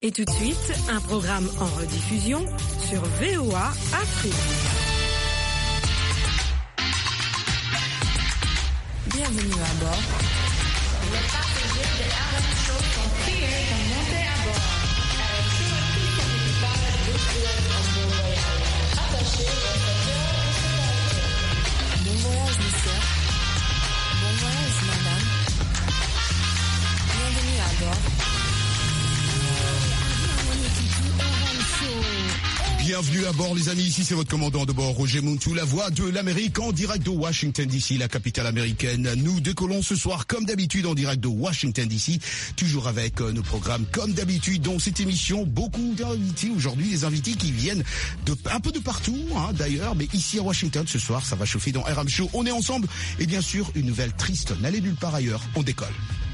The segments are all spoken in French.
Et tout de suite, un programme en rediffusion sur VOA Afrique. Bienvenue à bord. Les passagers de RM Show sont priés de monter à bord. RM Show est tout communicable de en bon voyage. Attachez votre cœur et sécurité. Bon voyage, monsieur. Bon voyage, madame. Bienvenue à bord. Bienvenue à bord les amis, ici c'est votre commandant de bord Roger Muntu, la voix de l'Amérique en direct de Washington DC, la capitale américaine. Nous décollons ce soir comme d'habitude en direct de Washington DC, toujours avec nos programmes comme d'habitude. Dans cette émission, beaucoup d'invités aujourd'hui, des invités qui viennent un peu de partout d'ailleurs, mais ici à Washington ce soir ça va chauffer dans RM Show. On est ensemble et bien sûr une nouvelle triste, n'allez nulle part ailleurs, on décolle.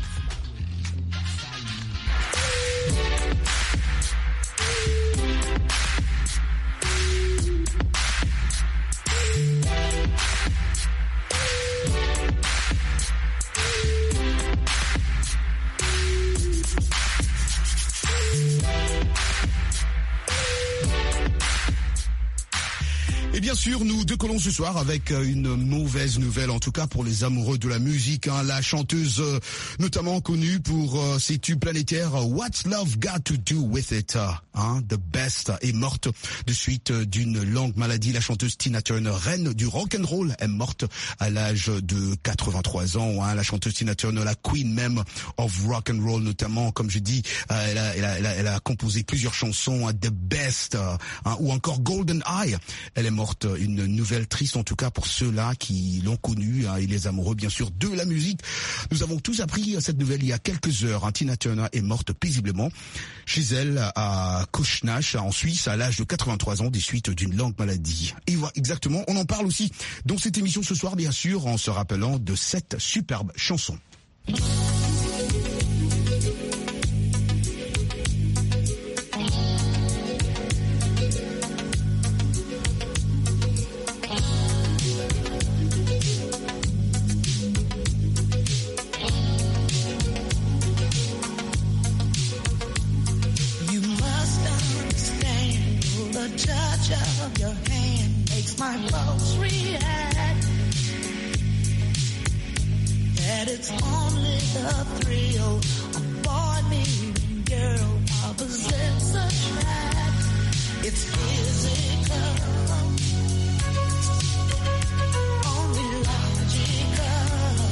Et bien sûr, nous décollons ce soir avec une mauvaise nouvelle, en tout cas pour les amoureux de la musique. La chanteuse notamment connue pour ses tubes planétaires What's Love Got to Do With It, The Best, est morte de suite d'une longue maladie. La chanteuse Tina Turner, reine du rock'n'roll, est morte à l'âge de 83 ans. La chanteuse Tina Turner, la queen même of rock'n'roll, notamment, comme je dis, elle a composé plusieurs chansons, The Best, ou encore Golden Eye. Elle est morte, une nouvelle triste en tout cas pour ceux-là qui l'ont connue et les amoureux bien sûr de la musique. Nous avons tous appris cette nouvelle il y a quelques heures. Tina Turner est morte paisiblement chez elle à Kochnach en Suisse à l'âge de 83 ans des suites d'une longue maladie. Et voilà, exactement, on en parle aussi dans cette émission ce soir bien sûr en se rappelant de cette superbe chanson. Your hand makes my pulse react. That it's only the thrill of boy meeting girl opposites attract. It's physical, only logical.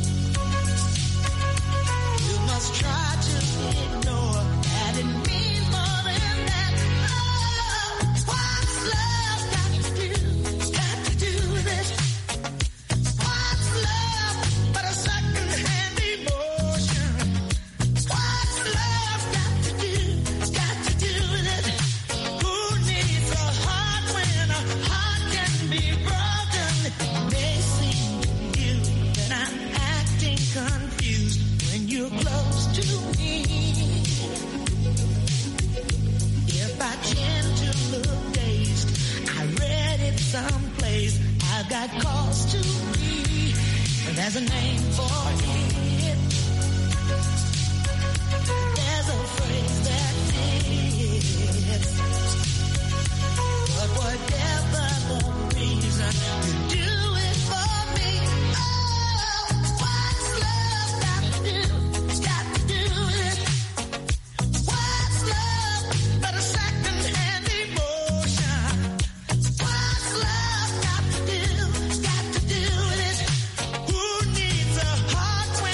You must try to ignore that it means more than that. What's love got to do with it? What's love but a second-hand emotion? What's love got to do with it? Who needs a heart when a heart can be broken? It may seem to you that I'm acting confused when you're close to me. If I tend to look dazed, I read it someplace. I've got cause to be. There's a name for it. There's a phrase that fits. But whatever the reason, you do it for me. Oh, what's love got to do with it? What's love but a second-hand emotion? What's love got to do with it? Who needs a heart when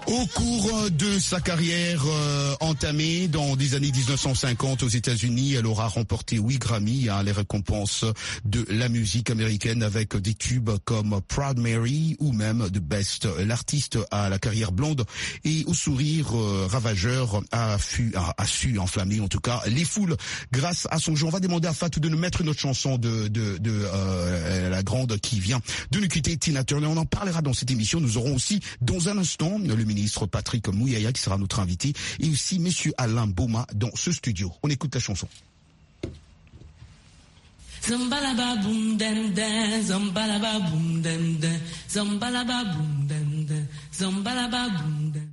Au cours de sa carrière entamée dans les années 1950 aux États-Unis, elle aura remporté 8 Grammy, les récompenses de la musique américaine avec des tubes comme Proud Mary ou même The Best. L'artiste à la carrière blonde et au sourire ravageur a su enflammer en tout cas les foules grâce à son jeu. On va demander à Fatou de nous mettre une autre chanson de la grande qui vient de nous quitter, Tina Turner. On en parlera dans cette émission. Nous aurons aussi dans un instant le ministre Patrick Mouyaya qui sera notre invité et aussi monsieur Alain Boma dans ce studio. On écoute la chanson. Zambalaba boom dem dem, zambalaba boom dem dem, zambalaba boom dem dem, zambalaba boom dem.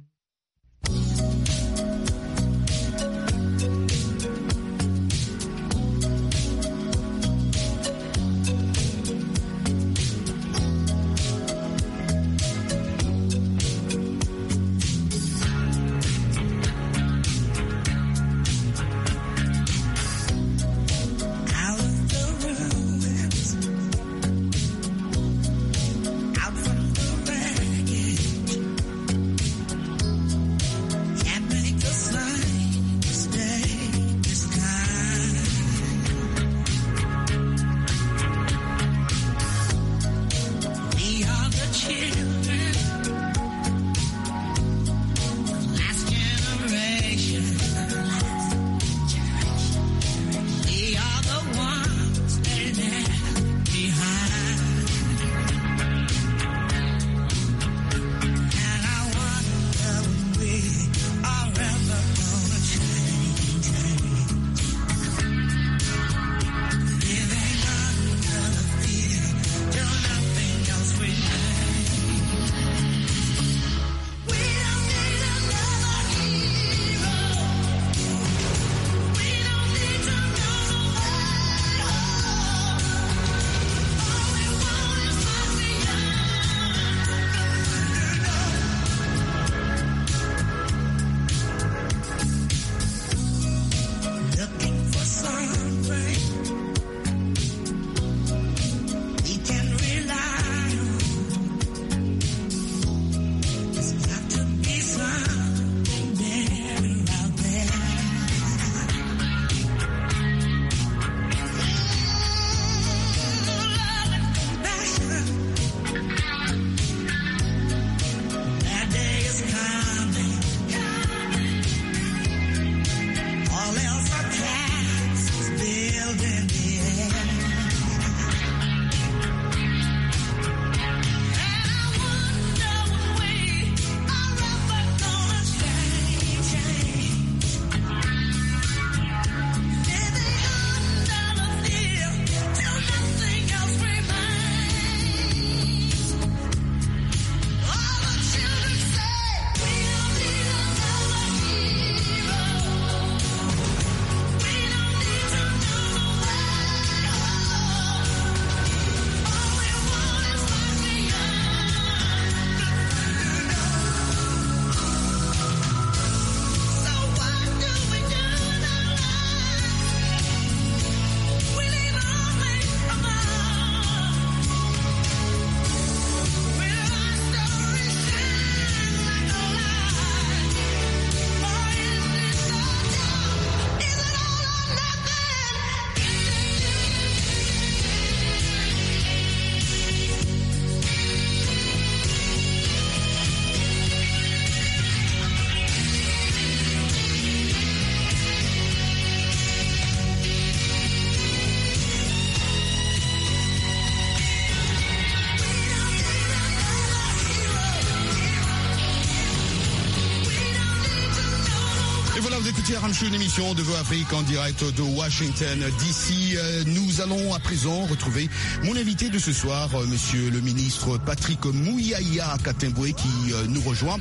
Une émission de Voix Afrique en direct de Washington DC. Nous allons à présent retrouver mon invité de ce soir, monsieur le ministre Patrick Mouyaya Katemboué qui nous rejoint.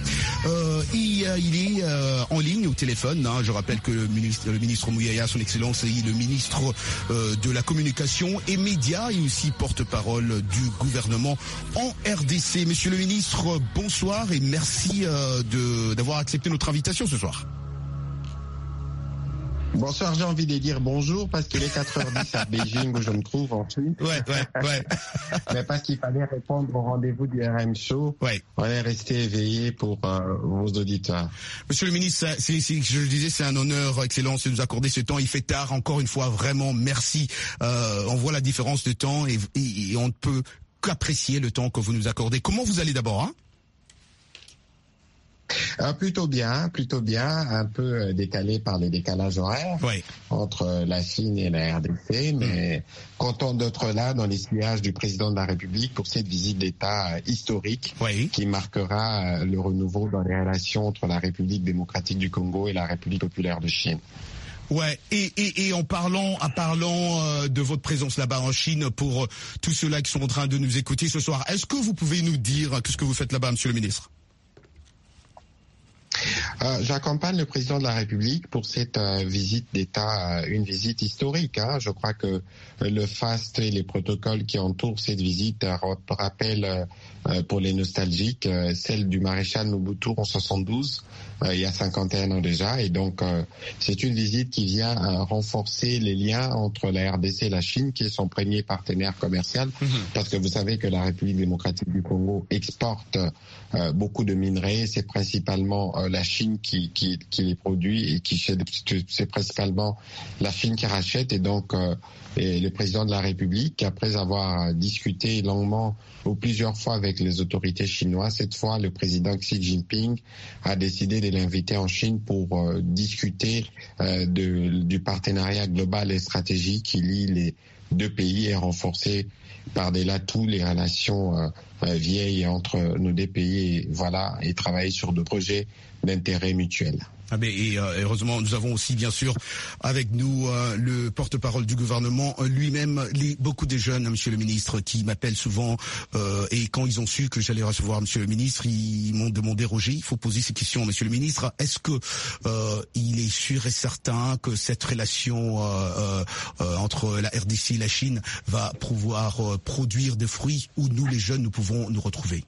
Il est en ligne au téléphone. Je rappelle que le ministre Mouyaya, son excellence, est le ministre de la communication et médias et aussi porte-parole du gouvernement en RDC. Monsieur le ministre, bonsoir et merci d'avoir accepté notre invitation ce soir. Bonsoir, j'ai envie de dire bonjour parce qu'il est 4h10 à Beijing où je me trouve en Chine. Ouais. Mais parce qu'il fallait répondre au rendez-vous du RM Show. Ouais. On est resté éveillé pour vos auditeurs. Monsieur le ministre, je le disais, c'est un honneur, Excellence, de nous accorder ce temps. Il fait tard, encore une fois, vraiment merci. On voit la différence de temps et on ne peut qu'apprécier le temps que vous nous accordez. Comment vous allez d'abord, hein? Plutôt bien, un peu décalé par les décalages horaires entre la Chine et la RDC, mais content d'être là dans les sillages du président de la République pour cette visite d'État historique qui marquera le renouveau dans les relations entre la République démocratique du Congo et la République populaire de Chine. Ouais, et en parlant de votre présence là-bas en Chine, pour tous ceux-là qui sont en train de nous écouter ce soir, est-ce que vous pouvez nous dire ce que vous faites là-bas, monsieur le ministre? J'accompagne le président de la République pour cette visite d'État, une visite historique. Je crois que le faste et les protocoles qui entourent cette visite rappellent pour les nostalgiques celle du maréchal Mobutu en 72, il y a 51 ans déjà. Et donc, c'est une visite qui vient renforcer les liens entre la RDC et la Chine, qui est son premier partenaire commercial, parce que vous savez que la République démocratique du Congo exporte beaucoup de minerais. C'est principalement la Chine qui les produit et c'est principalement la Chine qui rachète. Et donc, et le président de la République, après avoir discuté longuement ou plusieurs fois avec les autorités chinoises, cette fois, le président Xi Jinping a décidé de l'inviter en Chine pour discuter du partenariat global et stratégique qui lie les deux pays et renforcer par-delà tout les relations vieilles entre nos deux pays et travailler sur des projets d'intérêt mutuel. Et heureusement, nous avons aussi, bien sûr, avec nous le porte-parole du gouvernement lui-même, beaucoup de jeunes, monsieur le ministre, qui m'appellent souvent et quand ils ont su que j'allais recevoir monsieur le ministre, ils m'ont demandé, Roger, il faut poser ces questions, monsieur le ministre. Est-ce que il est sûr et certain que cette relation entre la RDC et la Chine va pouvoir produire des fruits où nous, les jeunes, nous pouvons nous retrouver?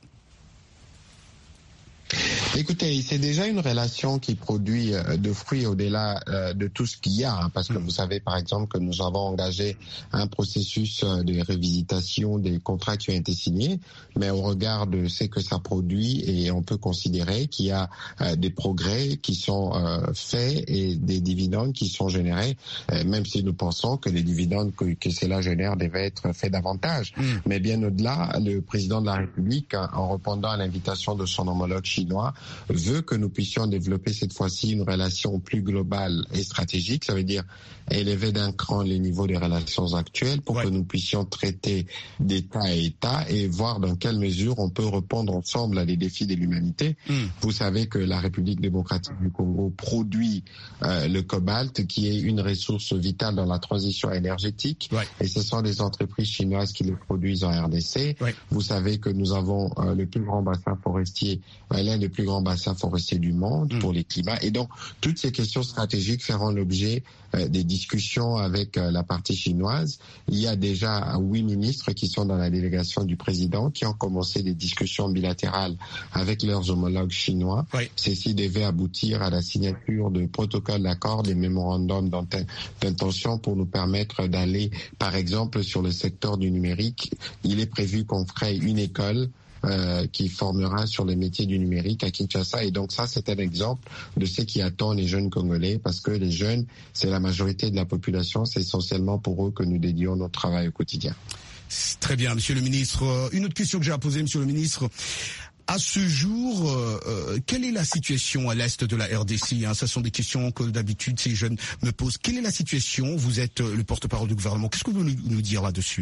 Écoutez, c'est déjà une relation qui produit de fruits au-delà de tout ce qu'il y a, parce que vous savez par exemple que nous avons engagé un processus de révisitation des contrats qui ont été signés, mais au regard de ce que ça produit, et on peut considérer qu'il y a des progrès qui sont faits et des dividendes qui sont générés, même si nous pensons que les dividendes que cela génère devaient être faits davantage. Mais bien au-delà, le président de la République, en répondant à l'invitation de son homologue chinois, veut que nous puissions développer cette fois-ci une relation plus globale et stratégique. Ça veut dire élever d'un cran les niveaux des relations actuelles pour que nous puissions traiter d'État à État et voir dans quelle mesure on peut répondre ensemble à des défis de l'humanité. Vous savez que la République démocratique du Congo produit le cobalt, qui est une ressource vitale dans la transition énergétique, et ce sont des entreprises chinoises qui le produisent en RDC. Vous savez que nous avons le plus grand bassin forestier, l'un des plus grands bassins forestiers du monde pour les climats. Et donc, toutes ces questions stratégiques feront l'objet des discussions avec la partie chinoise. Il y a déjà 8 ministres qui sont dans la délégation du président qui ont commencé des discussions bilatérales avec leurs homologues chinois. Ceci devait aboutir à la signature de protocoles d'accord, des mémorandums d'intention pour nous permettre d'aller, par exemple, sur le secteur du numérique. Il est prévu qu'on crée une école qui formera sur les métiers du numérique à Kinshasa. Et donc ça, c'est un exemple de ce qui attend les jeunes Congolais, parce que les jeunes, c'est la majorité de la population, c'est essentiellement pour eux que nous dédions notre travail au quotidien. Très bien, monsieur le ministre. Une autre question que j'ai à poser, monsieur le ministre. À ce jour, quelle est la situation à l'est de la RDC? Ce sont des questions que d'habitude ces jeunes me posent. Quelle est la situation? Vous êtes le porte-parole du gouvernement. Qu'est-ce que vous voulez nous dire là-dessus,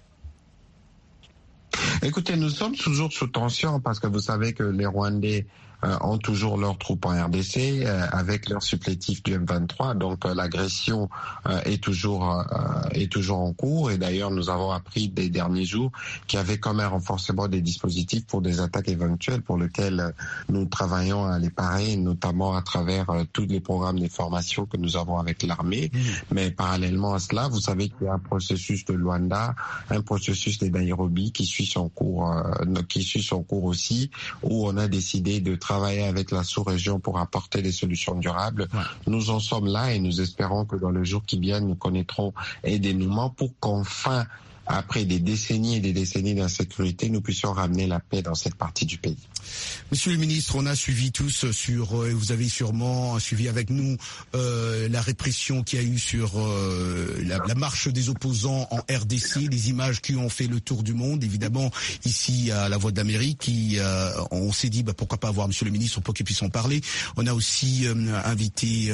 Écoutez, nous sommes toujours sous tension parce que vous savez que les Rwandais ont toujours leurs troupes en RDC avec leur supplétif du M23, donc l'agression est toujours en cours. Et d'ailleurs, nous avons appris des derniers jours qu'il y avait comme un renforcement des dispositifs pour des attaques éventuelles, pour lesquelles nous travaillons à les parer, notamment à travers tous les programmes de formation que nous avons avec l'armée. Mais parallèlement à cela, vous savez qu'il y a un processus de Luanda, un processus de Nairobi qui suit son cours aussi, où on a décidé de travailler avec la sous-région pour apporter des solutions durables. Nous en sommes là et nous espérons que dans les jours qui viennent, nous connaîtrons un dénouement pour qu'enfin, après des décennies et des décennies d'insécurité, nous puissions ramener la paix dans cette partie du pays. Monsieur le ministre, on a suivi tous vous avez sûrement suivi avec nous la répression qu'il y a eu sur la marche des opposants en RDC, des images qui ont fait le tour du monde, évidemment ici à la Voix de l'Amérique. On s'est dit pourquoi pas avoir Monsieur le ministre pour qu'il puisse en parler. On a aussi invité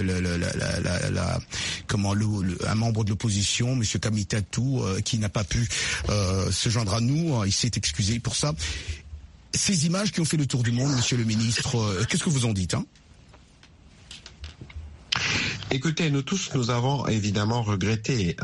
un membre de l'opposition, Monsieur Kamitatou, qui n'a pas pu se joindre à nous. Il s'est excusé pour ça. Ces images qui ont fait le tour du monde, Monsieur le ministre, qu'est-ce que vous en dites, Écoutez, nous tous, nous avons évidemment regretté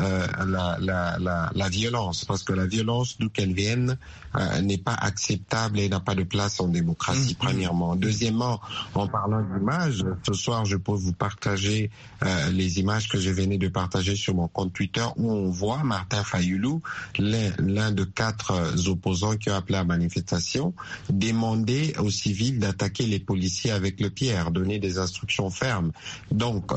la violence, parce que la violence, d'où qu'elle vienne, n'est pas acceptable et n'a pas de place en démocratie, premièrement. Deuxièmement, en parlant d'images, ce soir, je peux vous partager les images que je venais de partager sur mon compte Twitter, où on voit Martin Fayoulou, l'un de 4 opposants qui ont appelé à la manifestation, demander aux civils d'attaquer les policiers avec le pierre, donner des instructions fermes. Donc,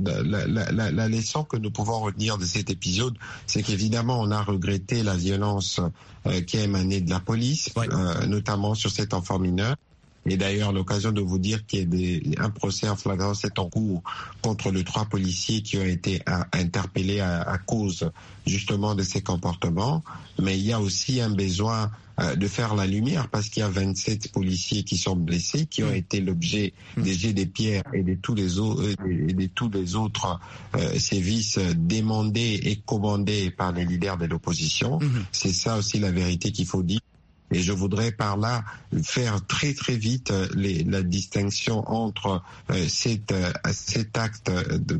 la leçon que nous pouvons retenir de cet épisode, c'est qu'évidemment, on a regretté la violence qui a émané de la police, notamment sur cet enfant mineur. Et d'ailleurs, l'occasion de vous dire qu'il y a un procès en flagrance est en cours contre les 3 policiers qui ont été interpellés à cause justement de ces comportements. Mais il y a aussi un besoin de faire la lumière, parce qu'il y a 27 policiers qui sont blessés, qui ont été l'objet des jets de pierre et de tous les autres sévices demandés et commandés par les leaders de l'opposition. C'est ça aussi la vérité qu'il faut dire. Et je voudrais par là faire très très vite la distinction entre ces actes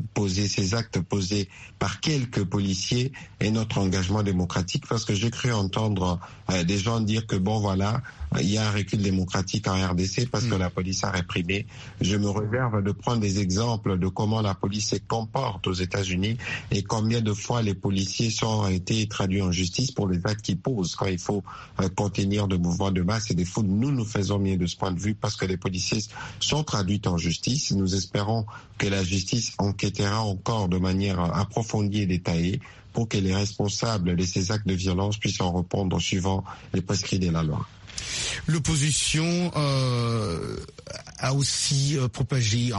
posés par quelques policiers et notre engagement démocratique, parce que j'ai cru entendre des gens dire que bon voilà, il y a un recul démocratique en RDC parce que la police a réprimé. Je me réserve de prendre des exemples de comment la police se comporte aux États-Unis et combien de fois les policiers ont été traduits en justice pour les actes qu'ils posent quand il faut contenir de mouvements de masse et des foules. Nous faisons mieux de ce point de vue parce que les policiers sont traduits en justice. Nous espérons que la justice enquêtera encore de manière approfondie et détaillée pour que les responsables de ces actes de violence puissent en répondre suivant les prescrits de la loi. L'opposition a aussi propagé,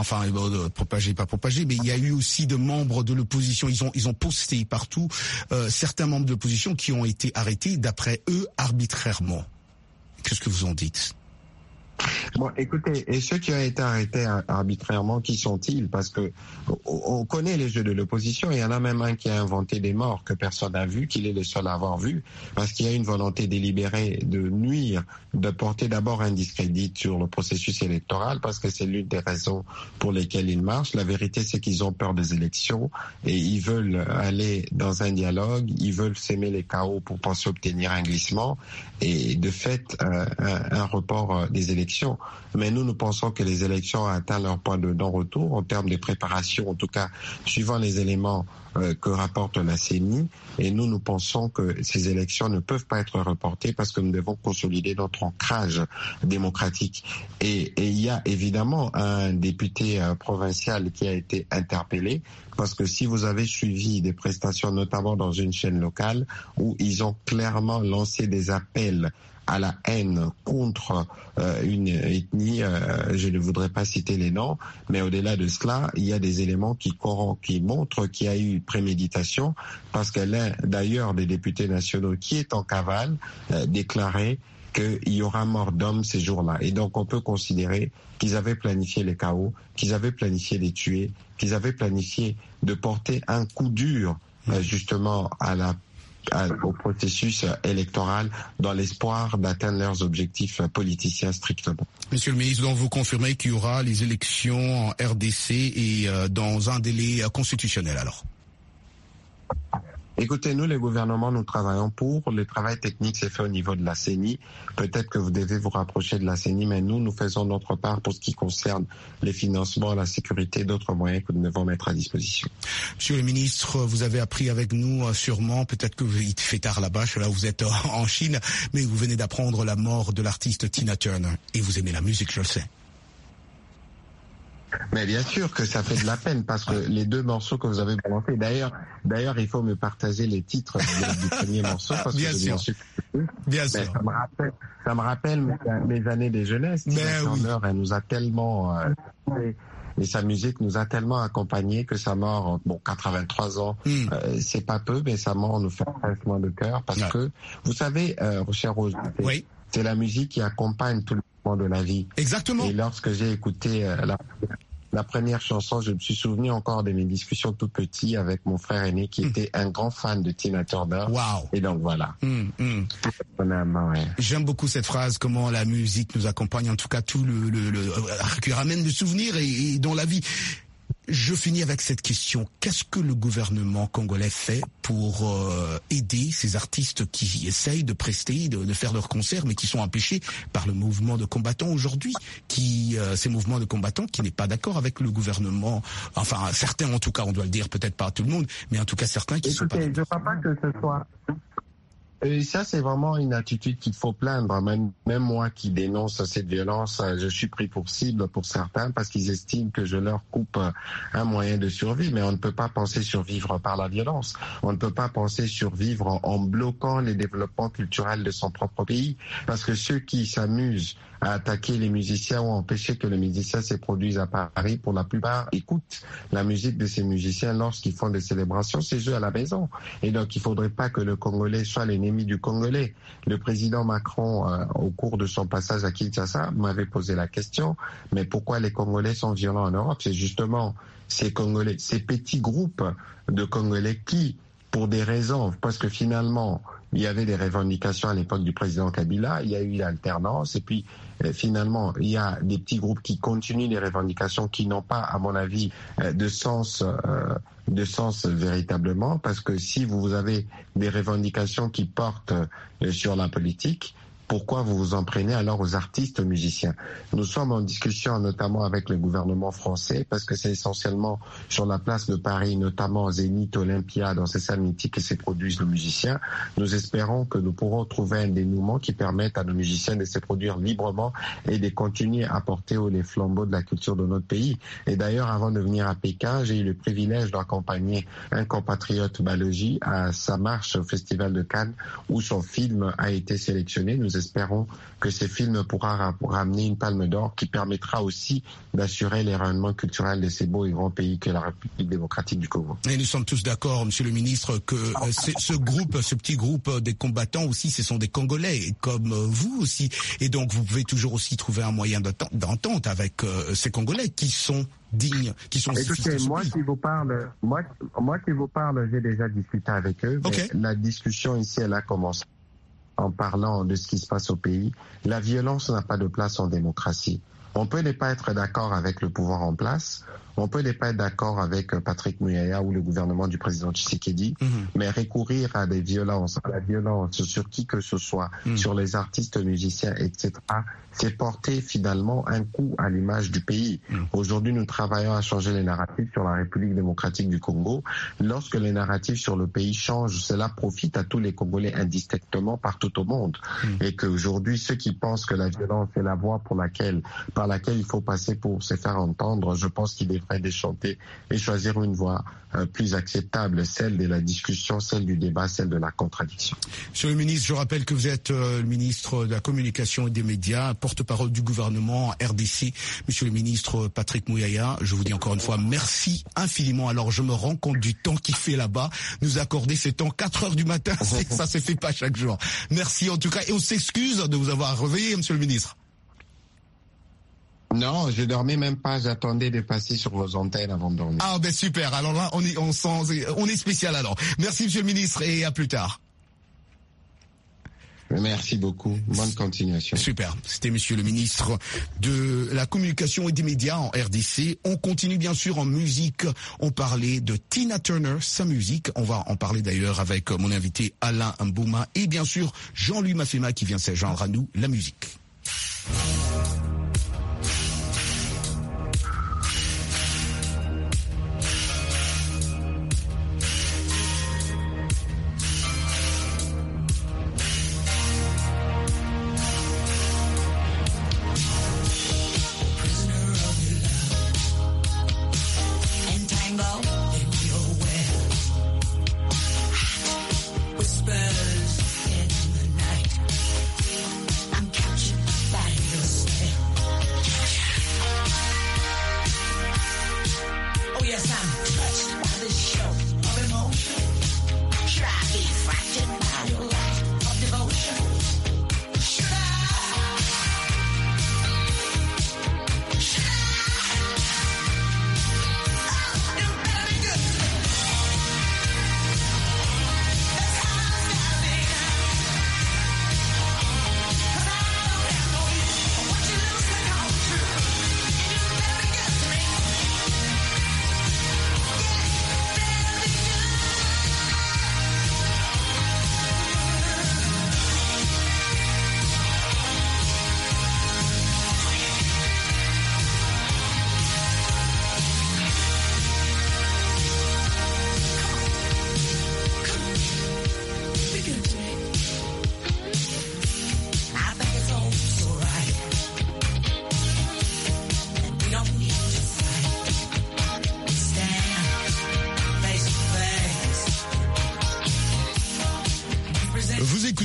mais il y a eu aussi de membres de l'opposition. Ils ont posté partout certains membres de l'opposition qui ont été arrêtés, d'après eux, arbitrairement. Qu'est-ce que vous en dites ? Bon, écoutez, et ceux qui ont été arrêtés arbitrairement, qui sont-ils? Parce que on connaît les jeux de l'opposition. Il y en a même un qui a inventé des morts que personne n'a vu, qu'il est le seul à avoir vu, parce qu'il y a une volonté délibérée de nuire, de porter d'abord un discrédit sur le processus électoral, parce que c'est l'une des raisons pour lesquelles ils marchent. La vérité, c'est qu'ils ont peur des élections et ils veulent aller dans un dialogue, ils veulent s'aimer les chaos pour penser obtenir un glissement et de fait un report des élections. Mais nous pensons que les élections ont atteint leur point de non-retour en termes de préparation, en tout cas suivant les éléments que rapporte la CENI. Et nous pensons que ces élections ne peuvent pas être reportées parce que nous devons consolider notre ancrage démocratique. Et il y a évidemment un député provincial qui a été interpellé parce que si vous avez suivi des prestations, notamment dans une chaîne locale, où ils ont clairement lancé des appels à la haine contre une ethnie, je ne voudrais pas citer les noms, mais au-delà de cela, il y a des éléments qui montrent qu'il y a eu préméditation, parce que l'un d'ailleurs des députés nationaux qui est en cavale déclarait qu'il y aura mort d'hommes ces jours-là. Et donc on peut considérer qu'ils avaient planifié les chaos, qu'ils avaient planifié les tuer, qu'ils avaient planifié de porter un coup dur justement au processus électoral dans l'espoir d'atteindre leurs objectifs politiciens strictement. Monsieur le ministre, donc vous confirmez qu'il y aura les élections en RDC et dans un délai constitutionnel alors? Écoutez, nous, les gouvernements, nous travaillons pour. Le travail technique s'est fait au niveau de la CENI. Peut-être que vous devez vous rapprocher de la CENI, mais nous faisons notre part pour ce qui concerne les financements, la sécurité, d'autres moyens que nous devons mettre à disposition. Monsieur le ministre, vous avez appris avec nous sûrement, peut-être que il fait tard là-bas, là vous êtes en Chine, mais vous venez d'apprendre la mort de l'artiste Tina Turner. Et vous aimez la musique, je le sais. Mais bien sûr que ça fait de la peine parce que les deux morceaux que vous avez balancés, d'ailleurs, il faut me partager les titres du premier morceau parce bien que sûr. Bien sûr. Ça me rappelle mes années de jeunesse. Tina Turner, elle nous a tellement et sa musique nous a tellement accompagnés que sa mort, 83 ans, c'est pas peu, mais sa mort nous fait un pincement de cœur parce que, vous savez, cher Rose, c'est la musique qui accompagne tout le moment de la vie. Exactement. Et lorsque j'ai écouté la première chanson, je me suis souvenu encore de mes discussions tout petit avec mon frère aîné qui était un grand fan de Tina Turner. Wow. Et donc voilà. J'aime beaucoup cette phrase, comment la musique nous accompagne, en tout cas tout qui ramène le souvenir et dans la vie. Je finis avec cette question. Qu'est-ce que le gouvernement congolais fait pour aider ces artistes qui essayent de prester, de faire leurs concerts, mais qui sont empêchés par le mouvement de combattants aujourd'hui, ces mouvements de combattants qui n'est pas d'accord avec le gouvernement, enfin certains en tout cas, on doit le dire, peut-être pas tout le monde, mais en tout cas certains qui sont pas d'accord. Je ne crois pas que ce soit... Et ça, c'est vraiment une attitude qu'il faut plaindre. Même moi qui dénonce cette violence, je suis pris pour cible pour certains parce qu'ils estiment que je leur coupe un moyen de survie. Mais on ne peut pas penser survivre par la violence. On ne peut pas penser survivre en bloquant les développements culturels de son propre pays. Parce que ceux qui s'amusent à attaquer les musiciens ou empêcher que les musiciens se produisent à Paris, pour la plupart, écoutent la musique de ces musiciens lorsqu'ils font des célébrations, c'est eux à la maison. Et donc, il ne faudrait pas que le Congolais soit l'ennemi du Congolais. Le président Macron, au cours de son passage à Kinshasa, m'avait posé la question, mais pourquoi les Congolais sont violents en Europe? C'est justement ces Congolais, ces petits groupes de Congolais qui, pour des raisons, parce que finalement, il y avait des revendications à l'époque du président Kabila, il y a eu l'alternance, et puis finalement, il y a des petits groupes qui continuent les revendications qui n'ont pas, à mon avis, de sens véritablement, parce que si vous avez des revendications qui portent sur la politique, pourquoi vous vous en prenez alors aux artistes, aux musiciens? Nous sommes en discussion notamment avec le gouvernement français parce que c'est essentiellement sur la place de Paris, notamment Zénith, Olympia, dans ces salles mythiques que se produisent nos musiciens. Nous espérons que nous pourrons trouver un dénouement qui permette à nos musiciens de se produire librement et de continuer à porter haut les flambeaux de la culture de notre pays. Et d'ailleurs, avant de venir à Pékin, j'ai eu le privilège d'accompagner un compatriote Balogi à sa marche au Festival de Cannes où son film a été sélectionné. Nous espérons que ce film pourra ramener une palme d'or qui permettra aussi d'assurer les rayonnements culturels de ces beaux et grands pays que la République démocratique du Congo. Et nous sommes tous d'accord, Monsieur le Ministre, que ce petit groupe des combattants aussi, ce sont des Congolais comme vous aussi. Et donc vous pouvez toujours aussi trouver un moyen d'entente avec ces Congolais qui sont dignes, qui sont... Écoutez, moi qui vous parle, j'ai déjà discuté avec eux. Okay. Mais la discussion ici, elle a commencé en parlant de ce qui se passe au pays. La violence n'a pas de place en démocratie. On peut ne pas être d'accord avec le pouvoir en place, on peut ne pas être d'accord avec Patrick Muyaya ou le gouvernement du président Tshisekedi, mais recourir à la violence sur qui que ce soit, sur les artistes, musiciens, etc., c'est porter finalement un coup à l'image du pays. Aujourd'hui, nous travaillons à changer les narratifs sur la République démocratique du Congo. Lorsque les narratifs sur le pays changent, cela profite à tous les Congolais indistinctement partout au monde. Et qu'aujourd'hui, ceux qui pensent que la violence est la voie par laquelle il faut passer pour se faire entendre, je pense qu'ils devraient déchanter et choisir une voie plus acceptable, celle de la discussion, celle du débat, celle de la contradiction. Monsieur le ministre, je rappelle que vous êtes le ministre de la Communication et des Médias, porte-parole du gouvernement RDC. Monsieur le ministre Patrick Muyaya, je vous dis encore une fois merci infiniment. Alors je me rends compte du temps qu'il fait là-bas. Nous accorder ce temps 4 heures du matin, ça se fait pas chaque jour. Merci en tout cas et on s'excuse de vous avoir réveillé, monsieur le ministre. Non, je dormais même pas, j'attendais de passer sur vos antennes avant de dormir. Ah ben super, alors là on est spécial alors. Merci monsieur le ministre et à plus tard. Merci beaucoup, bonne continuation. Super, c'était monsieur le ministre de la Communication et des Médias en RDC. On continue bien sûr en musique, on parlait de Tina Turner, sa musique, on va en parler d'ailleurs avec mon invité Alain Mbouma et bien sûr Jean-Louis Mafema qui vient s'adjoindre à nous, la musique.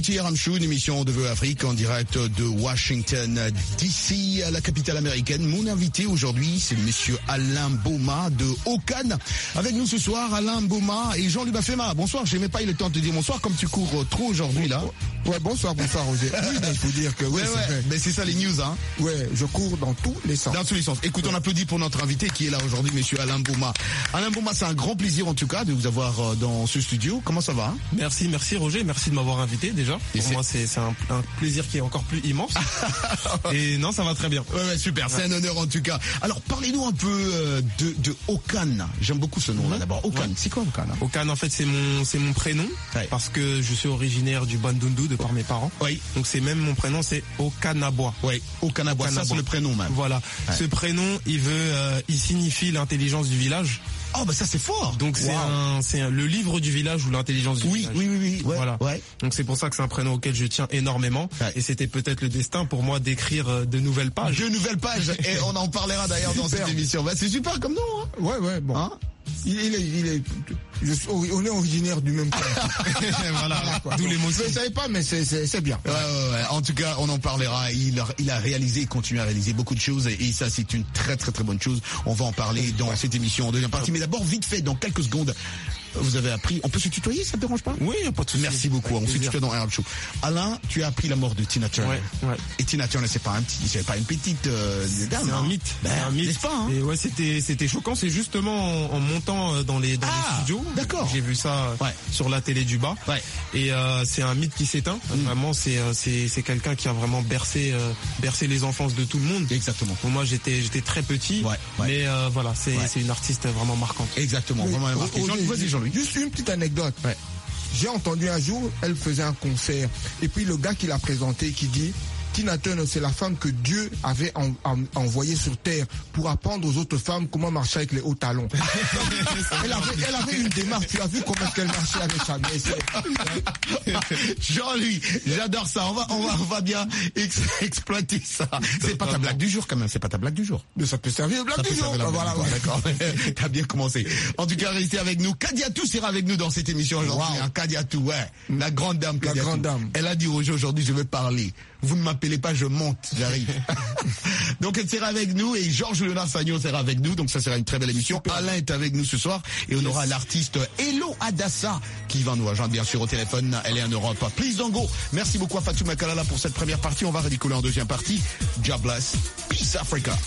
Petit RM Show, une émission de Vœux Afrique en direct de Washington DC, la capitale américaine. Mon invité aujourd'hui, c'est monsieur Alain Boma de Okan. Avec nous ce soir, Alain Boma et Jean-Luc Bafema. Bonsoir, j'ai même pas eu le temps de te dire bonsoir comme tu cours trop aujourd'hui là. Ouais, bonsoir Roger. Oui, il faut dire que oui, mais c'est ça les news, hein. Ouais, je cours dans tous les sens. Dans tous les sens. Écoute, on applaudit pour notre invité qui est là aujourd'hui, monsieur Alain Boma. Alain Boma, c'est un grand plaisir en tout cas de vous avoir dans ce studio. Comment ça va, hein? Merci Roger, merci de m'avoir invité déjà. Pour moi, c'est un plaisir qui est encore plus immense. Et non, ça va très bien. Ouais, super, c'est un honneur en tout cas. Alors, parlez-nous un peu de Okan. J'aime beaucoup ce nom-là d'abord. Okan, c'est quoi Okan, hein? Okan, en fait, c'est mon prénom, parce que je suis originaire du Bandundu de par mes parents. Oui. Donc c'est même mon prénom, c'est Okanabois. Oui, Okanabois, ça c'est le prénom même. Voilà. Ouais. Ce prénom, il signifie l'intelligence du village. Oh bah ça c'est fort. Donc c'est le livre du village ou l'intelligence du village. Oui. Ouais, voilà. Ouais. Donc c'est pour ça que c'est un prénom auquel je tiens énormément. Ouais. Et c'était peut-être le destin pour moi d'écrire de nouvelles pages. De nouvelles pages. Et on en parlera d'ailleurs dans cette émission. Bah c'est super comme nom, hein. Ouais, bon. Hein? On est originaire du même coin. Voilà. D'où l'émotion. Je ne savais pas, mais c'est bien. Ouais. En tout cas, on en parlera. Il a réalisé et continue à réaliser beaucoup de choses. Et ça, c'est une très, très, très bonne chose. On va en parler dans cette émission en deuxième partie. Mais d'abord, vite fait, dans quelques secondes, vous avez appris. On peut se tutoyer, ça te dérange pas? Oui, pas de souci. Merci beaucoup. On se tutoie dans un show. Alain, tu as appris la mort de Tina Turner. Ouais. Et Tina Turner, c'est pas une petite dame. C'est un mythe. C'est un mythe. N'est-ce pas, hein? Et ouais, c'était choquant. C'est justement en montant dans les studios. D'accord. J'ai vu ça sur la télé du bas. Ouais. Et c'est un mythe qui s'éteint. Vraiment, c'est quelqu'un qui a vraiment bercé les enfances de tout le monde. Exactement. Pour moi, j'étais très petit. Ouais. Mais voilà, c'est une artiste vraiment marquante. Exactement. Vraiment marquante. Vas-y, Jean-Luc. Juste une petite anecdote. Ouais. J'ai entendu un jour, elle faisait un concert. Et puis le gars qui l'a présenté qui dit Tina Turner, c'est la femme que Dieu avait envoyée sur terre pour apprendre aux autres femmes comment marcher avec les hauts talons. elle avait une démarche. Tu as vu comment est-ce qu'elle marchait avec sa main. Jean-Louis, j'adore ça. On va bien exploiter ça. C'est pas ta blague du jour quand même. C'est pas ta blague du jour. Mais ça peut servir de blague du jour. Voilà, d'accord. T'as bien commencé. En tout cas, restez avec nous. Kadiatou sera avec nous dans cette émission aujourd'hui. Wow. Kadiatou, ouais. La grande dame Kadiatou. La grande dame. Elle a dit aujourd'hui, je vais parler. Vous ne m'appelez pas, je monte, j'arrive. Donc elle sera avec nous et Georges Léonard Sagnon sera avec nous. Donc ça sera une très belle émission. Super. Alain est avec nous ce soir et on aura l'artiste Hello Adassa qui va nous rejoindre bien sûr au téléphone. Elle est en Europe. Please don't go. Merci beaucoup à Fatou Makalala pour cette première partie. On va ridiculer en deuxième partie. God bless. Peace Africa.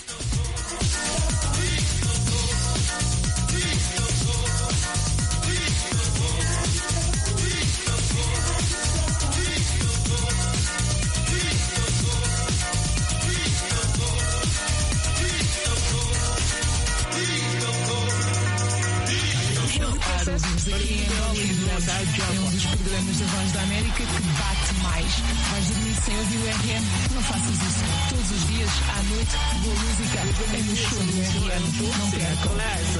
É um dos programas da Voz da América que bate mais. Vais dormir sem ouvir o RM? Não faças isso. Todos os dias, à noite, boa música é no show do RM. Não percam.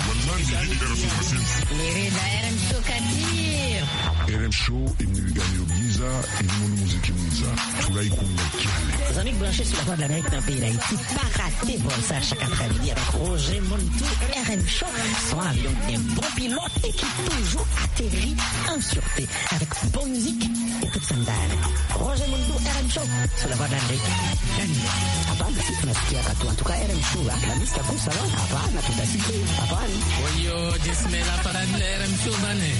Querida, RM Show Kadir. RM Show, Imnigano Giza, Immono Musique Giza. Furahi Kumbakiale. Les amis branchés sur la Voix de l'Amérique d'un pays d'Haïti, pas raté pour ça chaque après-midi avec Roger Montou et RM Show. Soit avion un bon pilote et qui toujours atterrit en sûreté avec bonne musique et toute sandale. Roger Montou, RM Show sur la Voix de l'Amérique. Hapana, si tunasikia katu. En tout cas, RM Show, la musique à salon, hapana, tutasikia, hapana. Oyo, jismela para RM Show bane.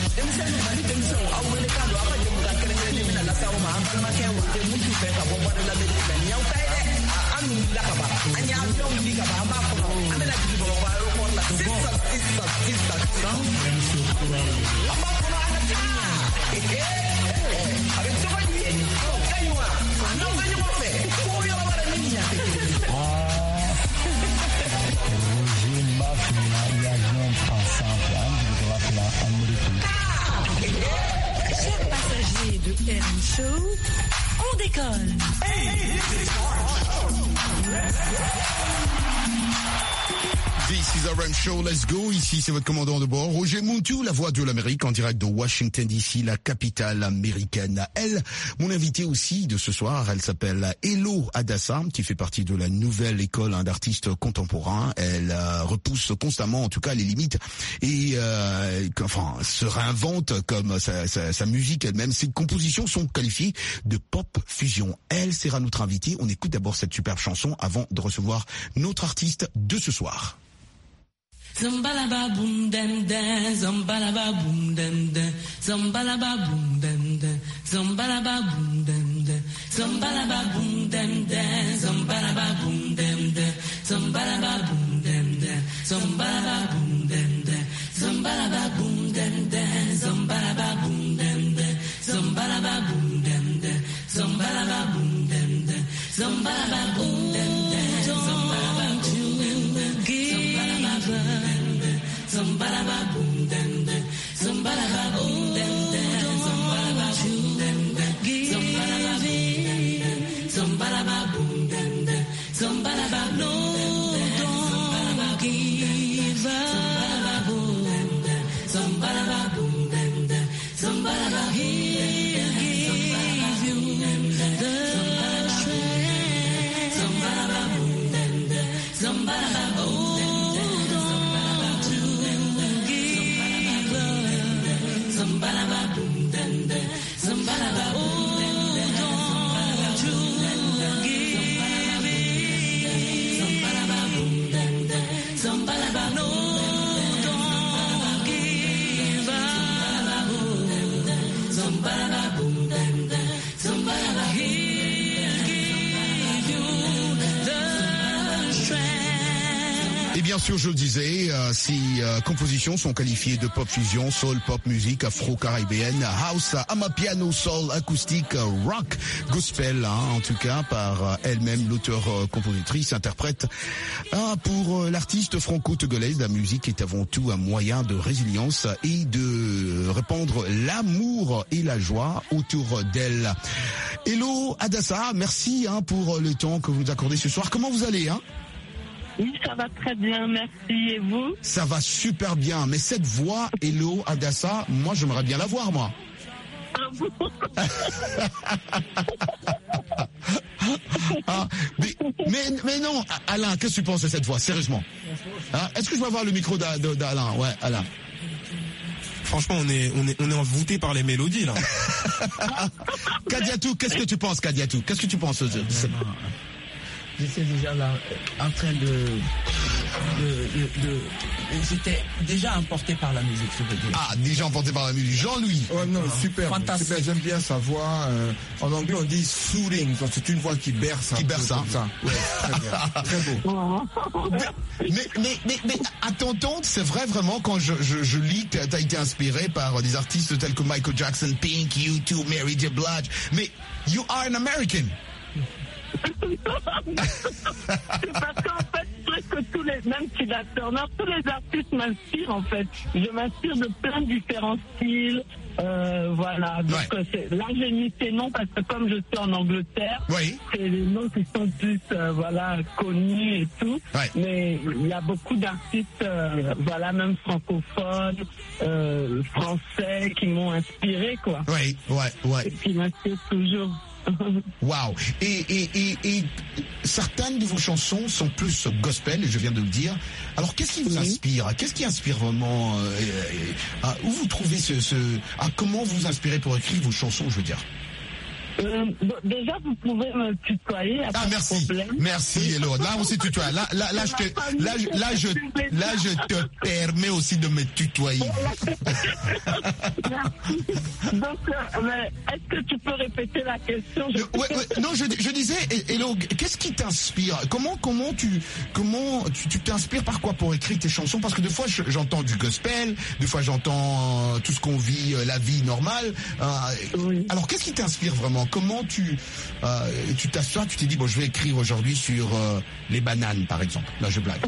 Chers passagers de RM Show, on décolle. This This is RM Show, let's go. Ici, c'est votre commandant de bord, Roger Muntu, la voix de l'Amérique, en direct de Washington DC, la capitale américaine. Elle, mon invitée aussi de ce soir, elle s'appelle Elo Adassa, qui fait partie de la nouvelle école d'artistes contemporains. Elle repousse constamment, en tout cas, les limites et se réinvente comme sa musique elle-même. Ses compositions sont qualifiées de pop fusion. Elle sera notre invitée. On écoute d'abord cette superbe chanson avant de recevoir notre artiste de ce soir. Zumbalaba boom dem dem, zumbalaba boom dem dem, zumbalaba boom dem dem, zumbalaba boom dem dem, zumbalaba boom dem dem, zumbalaba boom dem dem, zumbalaba boom dem dem, zumbalaba boom dem dem, zumbalaba boom dem dem, zumbalaba boom dem dem, zumbalaba boom dem dem, zumbalaba boom dem dem, zumbalaba boom dem dem, zumbalaba boom dem dem, zumbalaba boom dem dem, zumbalaba boom dem dem, zumbalaba boom dem dem, zumbalaba boom dem dem, zumbalaba boom dem dem, zumbalaba give up, zumbalaba boom dem dem, zumbalaba give you the strength, zumbalaba boom dem dem, zumbalaba boom dem dem. Zumbalaba boom dem dem, zumbalaba boom dem dem, zumbalaba boom dem dem, zumbalaba no don't give up, zumbalaba boom dem dem, zumbalaba give you the strength. Et bien sûr, je le disais, ces compositions sont qualifiées de pop fusion, soul, pop musique, afro-caribéenne, house, amapiano, soul, acoustique, rock, gospel, en tout cas par elle-même, l'auteur-compositrice, interprète. Pour l'artiste franco-togolaise, la musique est avant tout un moyen de résilience et de répandre l'amour et la joie autour d'elle. Elo Adassa, merci pour le temps que vous nous accordez ce soir. Comment vous allez ? Oui, ça va très bien, merci. Et vous? Ça va super bien. Mais cette voix, Elo Adassa, moi, j'aimerais bien la voir, moi. Mais non, Alain, qu'est-ce que tu penses de cette voix, sérieusement? Est-ce que je vais avoir le micro d'Alain? Ouais, Alain. Franchement, on est envoûté par les mélodies, là. Kadiatou, qu'est-ce que tu penses, Kadiatou? Qu'est-ce que tu penses de cette... J'étais déjà là, en train j'étais déjà emporté par la musique, je veux dire. Ah, déjà emporté par la musique. Jean-Louis. Ouais, non, super. Fantastique. Super, j'aime bien sa voix. En anglais, on dit soothing. C'est une voix qui berce. Qui berce, hein. Ça. Ouais, très bien. Très beau. Mais à t'entendre, c'est vrai vraiment quand je lis que t'as été inspiré par des artistes tels que Michael Jackson, Pink, U2, Mary J. Blige. Mais you are an American. C'est parce qu'en fait, presque même Tina Turner, tous les artistes m'inspirent en fait. Je m'inspire de plein de différents styles. Voilà. Donc là, j'ai mis ces noms parce que comme je suis en Angleterre, c'est les noms qui sont plus connus et tout. Ouais. Mais il y a beaucoup d'artistes, même francophones, français, qui m'ont inspiré, quoi. Ouais. Et qui m'inspirent toujours. Wow. Et certaines de vos chansons sont plus gospel, et je viens de le dire. Alors, qu'est-ce qui vous inspire? Qu'est-ce qui inspire vraiment où vous trouvez comment vous inspirez pour écrire vos chansons, je veux dire? Déjà, vous pouvez me tutoyer. Merci. Merci, Elo. Là, on s'est tutoyé. Là, je te permets aussi de me tutoyer. Donc, est-ce que tu peux répéter la question? Non, je disais, Elo, qu'est-ce qui t'inspire? Comment tu t'inspires par quoi pour écrire tes chansons? Parce que des fois, j'entends du gospel, des fois, j'entends tout ce qu'on vit, la vie normale. Alors, qu'est-ce qui t'inspire vraiment? Comment tu t'assois, tu t'es dit, bon, je vais écrire aujourd'hui sur les bananes, par exemple. Là, je blague.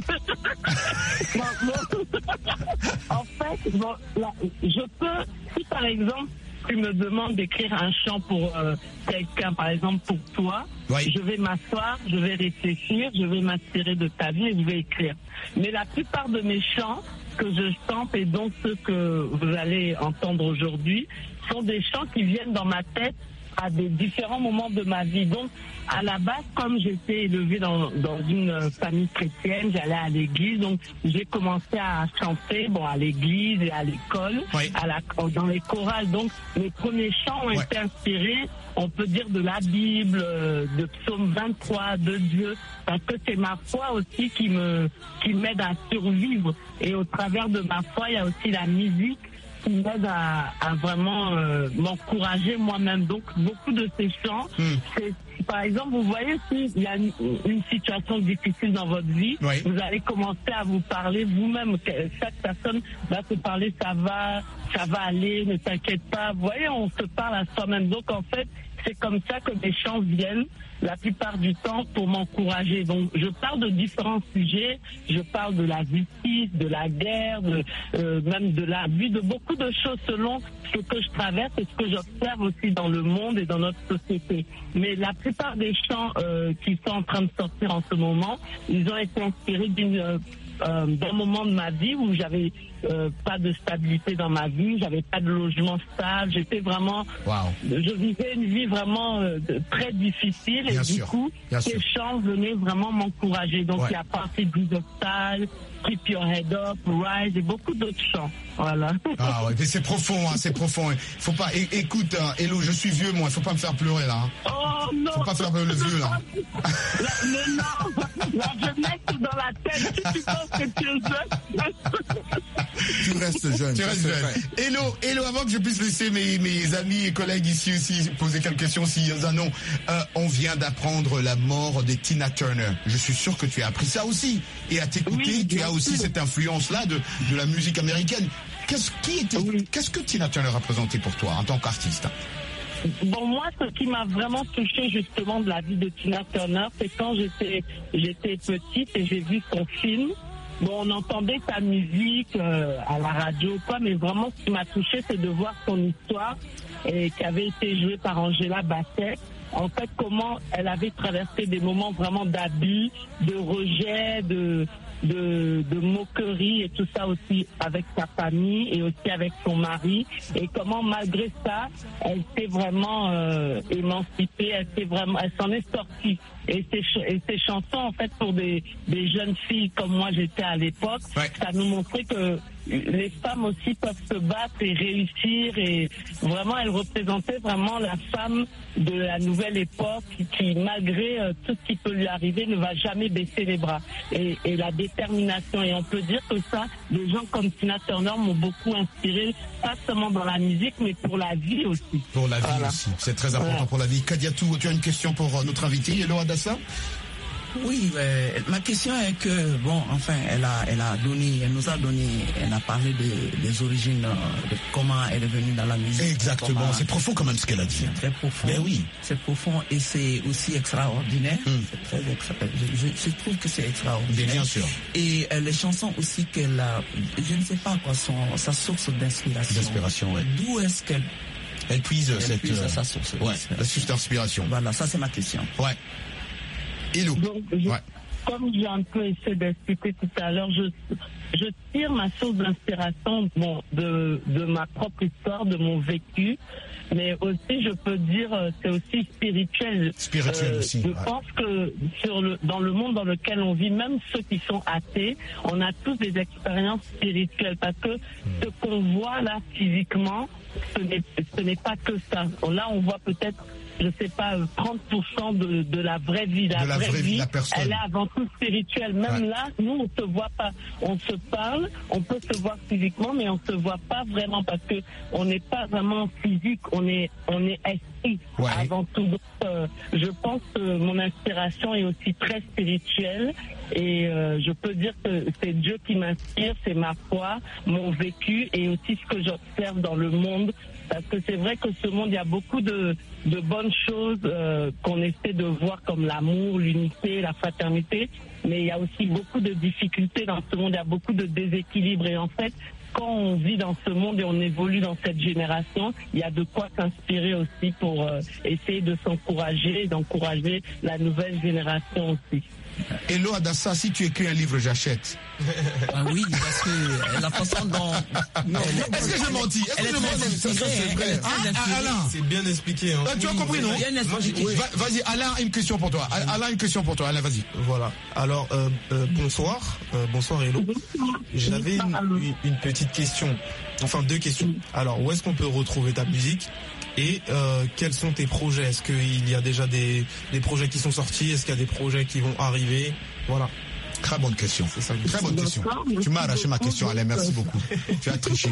En fait, je peux, si par exemple, tu me demandes d'écrire un chant pour quelqu'un, par exemple pour toi, je vais m'asseoir, je vais réfléchir, je vais m'inspirer de ta vie et je vais écrire. Mais la plupart de mes chants que je chante et donc ceux que vous allez entendre aujourd'hui sont des chants qui viennent dans ma tête à des différents moments de ma vie. Donc, à la base, comme j'étais élevée dans une famille chrétienne, j'allais à l'église, donc j'ai commencé à chanter, à l'église et à l'école, dans les chorales. Donc, mes premiers chants ont été inspirés, on peut dire, de la Bible, de Psaume 23, de Dieu, parce que c'est ma foi aussi qui m'aide à survivre. Et au travers de ma foi, il y a aussi la musique qui m'aide à vraiment m'encourager moi-même. Donc, beaucoup de ces chants, c'est, par exemple, vous voyez, s'il y a une situation difficile dans votre vie, vous allez commencer à vous parler vous-même. Chaque personne va se parler, ça va aller, ne t'inquiète pas. Vous voyez, on se parle à soi-même. Donc, en fait, c'est comme ça que mes chants viennent la plupart du temps pour m'encourager. Donc, je parle de différents sujets. Je parle de la justice, de la guerre, même de la vie, de beaucoup de choses selon ce que je traverse et ce que j'observe aussi dans le monde et dans notre société. Mais la plupart des chants qui sont en train de sortir en ce moment, ils ont été inspirés d'un moment de ma vie où j'avais pas de stabilité dans ma vie, j'avais pas de logement stable, j'étais vraiment, je vivais une vie vraiment très difficile et du coup, ces chants venaient vraiment m'encourager. Donc il y a Party Style, Keep Your Head Up, Rise et beaucoup d'autres chants. Voilà. Ah ouais, mais c'est profond, c'est profond. Faut pas, écoute, Hello, je suis vieux moi, faut pas me faire pleurer là. Oh non. Faut pas faire pleurer le vieux là. La jeunesse est dans la tête. Si tu penses que tu es jeune. Tu restes jeune. Tu restes jeune. Hello, avant que je puisse laisser mes amis et collègues ici aussi poser quelques questions s'ils en ont, on vient d'apprendre la mort de Tina Turner. Je suis sûr que tu as appris ça aussi. Et à t'écouter, tu as aussi cette influence-là de la musique américaine. Qu'est-ce que Tina Turner a représenté pour toi en tant qu'artiste? Bon, moi, ce qui m'a vraiment touché justement de la vie de Tina Turner, c'est quand j'étais petite et j'ai vu son film. Bon, on entendait sa musique à la radio, mais vraiment ce qui m'a touché, c'est de voir son histoire qui avait été jouée par Angela Bassett. En fait, comment elle avait traversé des moments vraiment d'abus, de rejet, de moquerie et tout ça aussi avec sa famille et aussi avec son mari, et comment malgré ça elle s'est vraiment émancipée, elle s'en est sortie, et ces chansons en fait pour des jeunes filles comme moi j'étais à l'époque, ça nous montrait que les femmes aussi peuvent se battre et réussir, et vraiment elle représentait vraiment la femme de la nouvelle époque qui malgré tout ce qui peut lui arriver ne va jamais baisser les bras, et la détermination. Et on peut dire que ça, des gens comme Tina Turner m'ont beaucoup inspiré, pas seulement dans la musique mais pour la vie aussi. Pour la vie aussi, c'est très important pour la vie. Kadiatou, tu as une question pour notre invité Hello Adassa? Oui, ma question est que, elle nous a donné, elle a parlé des origines, de comment elle est venue dans la musique. Exactement, c'est profond quand même ce qu'elle a dit. C'est très profond. Ben oui. C'est profond et c'est aussi extraordinaire. C'est très je trouve que c'est extraordinaire. Bien sûr. Et les chansons aussi qu'elle a, je ne sais pas quoi, sa source d'inspiration. D'où est-ce qu'elle puise sa source d'inspiration. Voilà, ça c'est ma question. Ouais. Hello. Donc, comme j'ai un peu essayé d'expliquer tout à l'heure, je tire ma source d'inspiration de ma propre histoire, de mon vécu, mais aussi je peux dire c'est aussi spirituel. Spirituel aussi. Je pense que dans le monde dans lequel on vit, même ceux qui sont athées, on a tous des expériences spirituelles, parce que ce qu'on voit là physiquement, ce n'est pas que ça. Là, on voit peut-être, je sais pas, 30% de la vraie vie. La vraie vie, elle est avant tout spirituelle. Même là, nous, on se voit pas. On se parle, on peut se voir physiquement, mais on se voit pas vraiment parce que on n'est pas vraiment physique, on est esprit avant tout. Donc, je pense que mon inspiration est aussi très spirituelle, et je peux dire que c'est Dieu qui m'inspire, c'est ma foi, mon vécu et aussi ce que j'observe dans le monde. Parce que c'est vrai que ce monde, il y a beaucoup de bonnes choses qu'on essaie de voir comme l'amour, l'unité, la fraternité, mais il y a aussi beaucoup de difficultés dans ce monde, il y a beaucoup de déséquilibre, et en fait, quand on vit dans ce monde et on évolue dans cette génération, il y a de quoi s'inspirer aussi pour essayer de s'encourager et d'encourager la nouvelle génération aussi. Hello Adassa, si tu écris un livre, j'achète. Ah oui, parce que la façon dont... Est-ce que j'ai menti? Est-ce que j'ai menti? Ça, c'est vrai. Alain, c'est bien expliqué. Hein. Tu as compris, non? Vas-y, Alain, une question pour toi. Alain, une question pour toi. Alain, vas-y. Voilà. Alors, bonsoir. Bonsoir, Hello. J'avais une petite question. Enfin, 2 questions. Alors, où est-ce qu'on peut retrouver ta musique? Et quels sont tes projets? Est-ce qu'il y a déjà des projets qui sont sortis? Est-ce qu'il y a des projets qui vont arriver? Voilà. Très bonne question. C'est ça. Très bonne question. Tu m'as arraché ma question, Alain. Merci beaucoup. Tu as triché.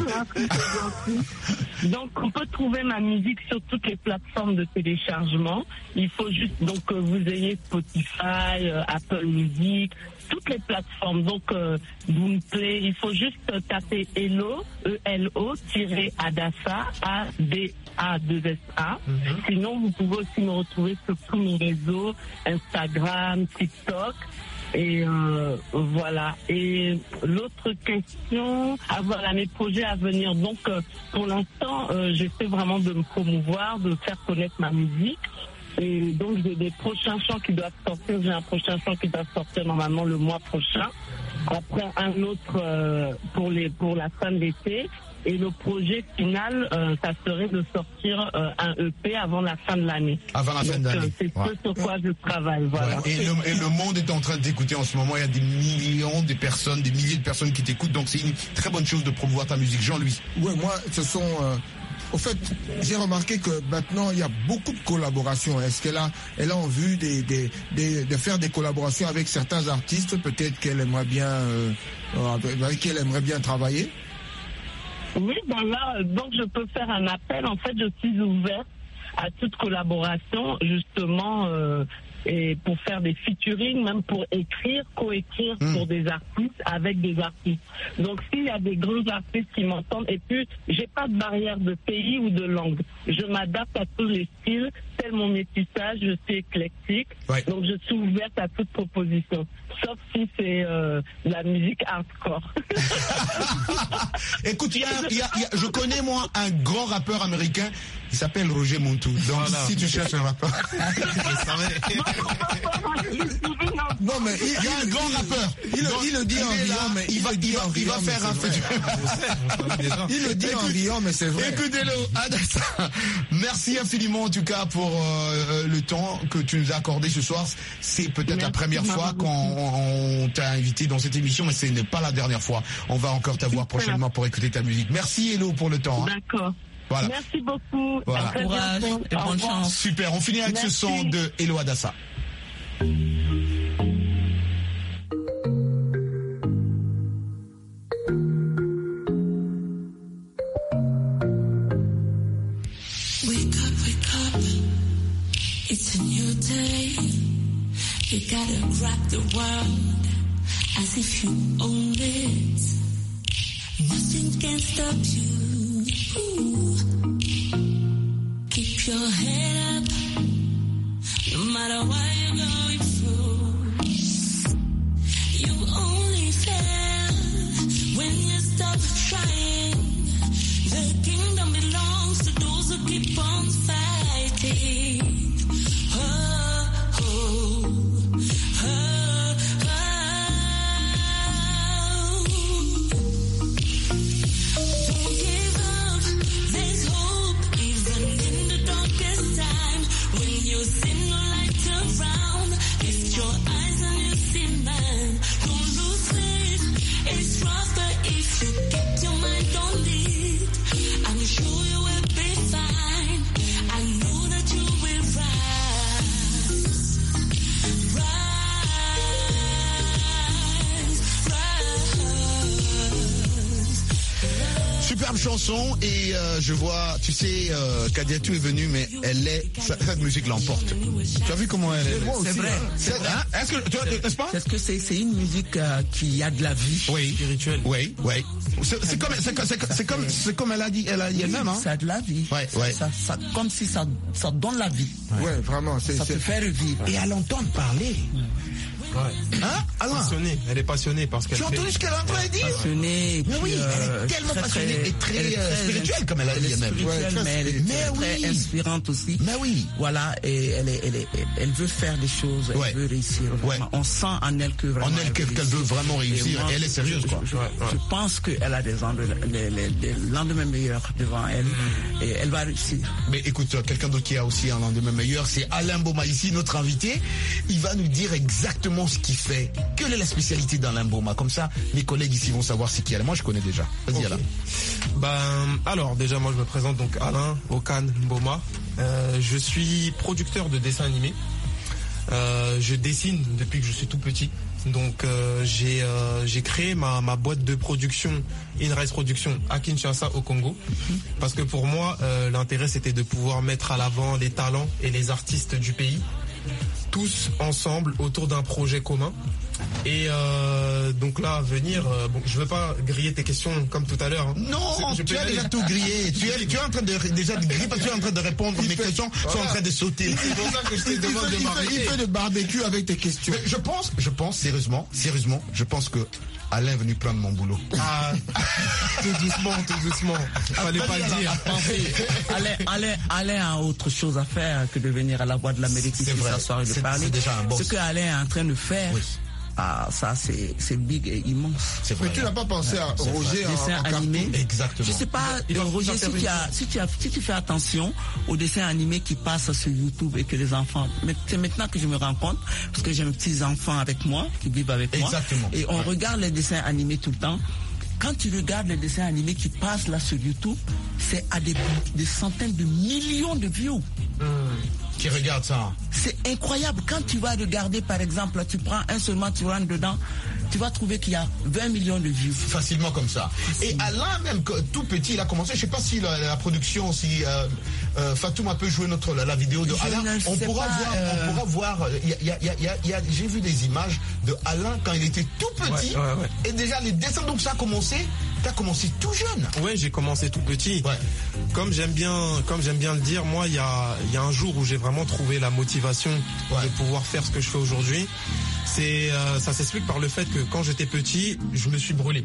Donc, on peut trouver ma musique sur toutes les plateformes de téléchargement. Il faut juste donc que vous ayez Spotify, Apple Music, toutes les plateformes. Donc, Boomplay, il faut juste taper Hello, E-L-O-Adassa, A-D-A-2-S-A. Sinon, vous pouvez aussi me retrouver sur tous mes réseaux, Instagram, TikTok. Et voilà. Et l'autre question, voilà, mes projets à venir. Donc, pour l'instant, j'essaie vraiment de me promouvoir, de faire connaître ma musique. Et donc, j'ai des prochains chants qui doivent sortir. J'ai un prochain chant qui doit sortir normalement le mois prochain. Après, un autre pour la fin de l'été. Et le projet final, ça serait de sortir un EP avant la fin de l'année. Avant la fin de l'année. C'est ce sur quoi je travaille. Voilà. Ouais. Et le monde est en train de t'écouter en ce moment. Il y a des millions de personnes, des milliers de personnes qui t'écoutent. Donc c'est une très bonne chose de promouvoir ta musique. Jean-Louis. Ouais, moi, ce sont... Au fait, j'ai remarqué que maintenant, il y a beaucoup de collaborations. Est-ce qu'elle a envie de faire des collaborations avec certains artistes, peut-être qu'elle aimerait bien, avec qui elle aimerait bien travailler? Oui, ben là, donc je peux faire un appel. En fait, je suis ouverte à toute collaboration, justement, et pour faire des featuring, même pour écrire, coécrire pour des artistes, avec des artistes. Donc, s'il y a des grands artistes qui m'entendent, et puis, j'ai pas de barrière de pays ou de langue. Je m'adapte à tous les styles, tel mon métissage, je suis éclectique. Ouais. Donc, je suis ouverte à toute proposition. Sauf si c'est la musique hardcore. Écoute, je connais, moi, un grand rappeur américain. Il s'appelle Roger Montou. Donc, voilà. Si tu cherches un rappeur. Non, mais il y a un grand rappeur. Il le dit en riant, mais il va faire un fait. Il le dit en riant, mais c'est vrai. Écoutez-le, Adassa. Merci infiniment, en tout cas, pour le temps que tu nous as accordé ce soir. C'est peut-être la première fois qu'on t'a invité dans cette émission, mais ce n'est pas la dernière fois. On va encore t'avoir prochainement pour écouter ta musique. Merci, Hello, pour le temps. D'accord. Voilà. Merci beaucoup. Voilà. Courage et bonne chance. Super. On finit avec ce son de Hello Adassa. Wake up, it's a new day. You gotta grab the world as if you own it. Nothing can stop you. Ooh. Keep your head up, no matter what you're going through. You only fail when you stop trying. The kingdom belongs to those who keep on fighting. Superbe chanson et je vois, tu sais, Kadiatou est venue, mais cette musique l'emporte. Tu as vu comment elle est? C'est vrai. Est-ce que tu vois, n'est-ce pas? Parce que c'est une musique qui a de la vie. Oui, spirituelle. Oui, oui. C'est comme elle a dit elle-même. Hein. Ça a de la vie. Ouais. Ça, comme si ça donne la vie. Ouais, vraiment. Ça te fait revivre. Et à l'entendre parler. Ouais. Hein, Alain? Passionnée. Elle est passionnée parce qu'elle. Tu as entendu ce qu'elle est en train de dire? Passionnée. Mais oui, elle est tellement passionnée et très spirituelle, comme elle a dit elle-même. Mais elle est très inspirante aussi. Mais oui. Voilà, et elle veut faire des choses, elle veut réussir. Vraiment. On sent en elle que vraiment. En elle qu'elle veut vraiment réussir. Et elle est sérieuse, quoi. Je pense qu'elle a des lendemains meilleurs devant elle et elle va réussir. Mais écoute, quelqu'un d'autre qui a aussi un lendemain meilleur, c'est Alain Mboma ici, notre invité. Il va nous dire exactement ce qu'il fait. Quelle est la spécialité d'Alain Mboma? Comme ça, mes collègues ici vont savoir ce qu'il y a. Moi, je connais déjà. Vas-y, Alain. Alors, déjà, moi, je me présente donc Alain Okan Mboma. Je suis producteur de dessins animés. Je dessine depuis que je suis tout petit. Donc j'ai créé ma boîte de production InRice Production à Kinshasa au Congo parce que pour moi l'intérêt c'était de pouvoir mettre à l'avant les talents et les artistes du pays tous ensemble autour d'un projet commun. Et donc là, à venir, je veux pas griller tes questions comme tout à l'heure. Hein. Non, tu as déjà tout grillé. Tu es en train de griller parce que tu es en train de répondre. Mes questions sont en train de sauter. C'est pour ça que je te demande de m'arrêter. Il fait de barbecue avec tes questions. Mais je pense sérieusement, je pense que Alain est venu prendre mon boulot. Tout doucement. Fallait pas le dire. Alain a autre chose à faire que de venir à la Voix de l'Amérique ici s'asseoir et de parler. Ce que Alain est en train de faire. Oui. Ça c'est big et immense. Mais tu n'as pas pensé à Roger dessin animé? Exactement. Je sais pas, Roger, si tu fais attention aux dessins animés qui passent sur YouTube et que les enfants, c'est maintenant que je me rends compte, parce que j'ai mes petits enfants avec moi, qui vivent avec moi. Exactement. Et on regarde les dessins animés tout le temps. Quand tu regardes les dessins animés qui passent là sur YouTube, c'est à des centaines de millions de views. Qui regarde ça. C'est incroyable. Quand tu vas regarder, par exemple, tu prends un seulement, tu rentres dedans, tu vas trouver qu'il y a 20 millions de vues. Facilement comme ça. Et Alain, même tout petit, il a commencé, je sais pas si la production, si Fatouma peut jouer la vidéo de Alain. On pourra voir, j'ai vu des images de Alain quand il était tout petit. Ouais. Et déjà les dessins, donc ça a commencé. T'as commencé tout jeune. Ouais, j'ai commencé tout petit. Ouais. Comme j'aime bien le dire, moi, il y a un jour où j'ai vraiment trouvé la motivation de pouvoir faire ce que je fais aujourd'hui. Ça s'explique par le fait que quand j'étais petit, je me suis brûlé.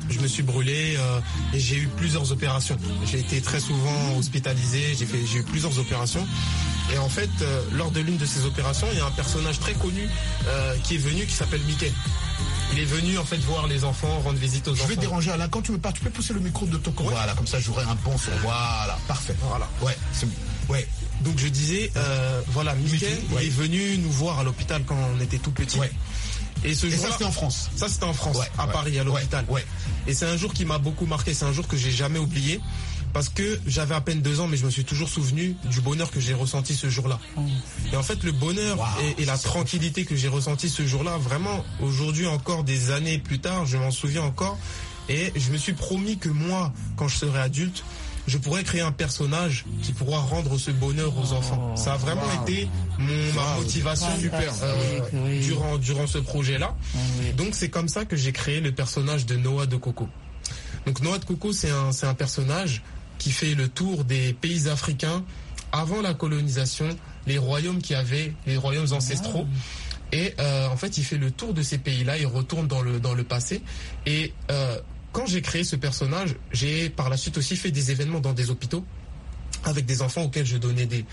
Et j'ai eu plusieurs opérations. J'ai été très souvent hospitalisé. J'ai eu plusieurs opérations. Et en fait, lors de l'une de ces opérations, il y a un personnage très connu qui est venu, qui s'appelle Mickey. Il est venu en fait voir les enfants, rendre visite aux enfants. Je vais te déranger Alain, quand tu me parles, tu peux pousser le micro de ton corps. Voilà, comme ça j'aurai un bon son. Voilà, parfait. Voilà. Ouais, c'est bon. Ouais. Donc je disais, Mickey est venu nous voir à l'hôpital quand on était tout petit. Ouais. Et ce jour-là, ça c'était en France. Ça c'était en France, à Paris, à l'hôpital. Ouais. Et c'est un jour qui m'a beaucoup marqué, c'est un jour que j'ai jamais oublié. Parce que j'avais à peine 2 ans, mais je me suis toujours souvenu du bonheur que j'ai ressenti ce jour-là. Et en fait, le bonheur et la tranquillité que j'ai ressenti ce jour-là, vraiment, aujourd'hui encore, des années plus tard, je m'en souviens encore. Et je me suis promis que moi, quand je serai adulte, je pourrais créer un personnage qui pourra rendre ce bonheur aux enfants. Ça a vraiment été ma motivation durant ce projet-là. Donc c'est comme ça que j'ai créé le personnage de Noah de Coco. Donc Noah de Coco, c'est un personnage qui fait le tour des pays africains avant la colonisation, les royaumes les royaumes ancestraux. Et en fait, il fait le tour de ces pays-là, il retourne dans le passé. Et quand j'ai créé ce personnage, j'ai par la suite aussi fait des événements dans des hôpitaux avec des enfants auxquels je donnais des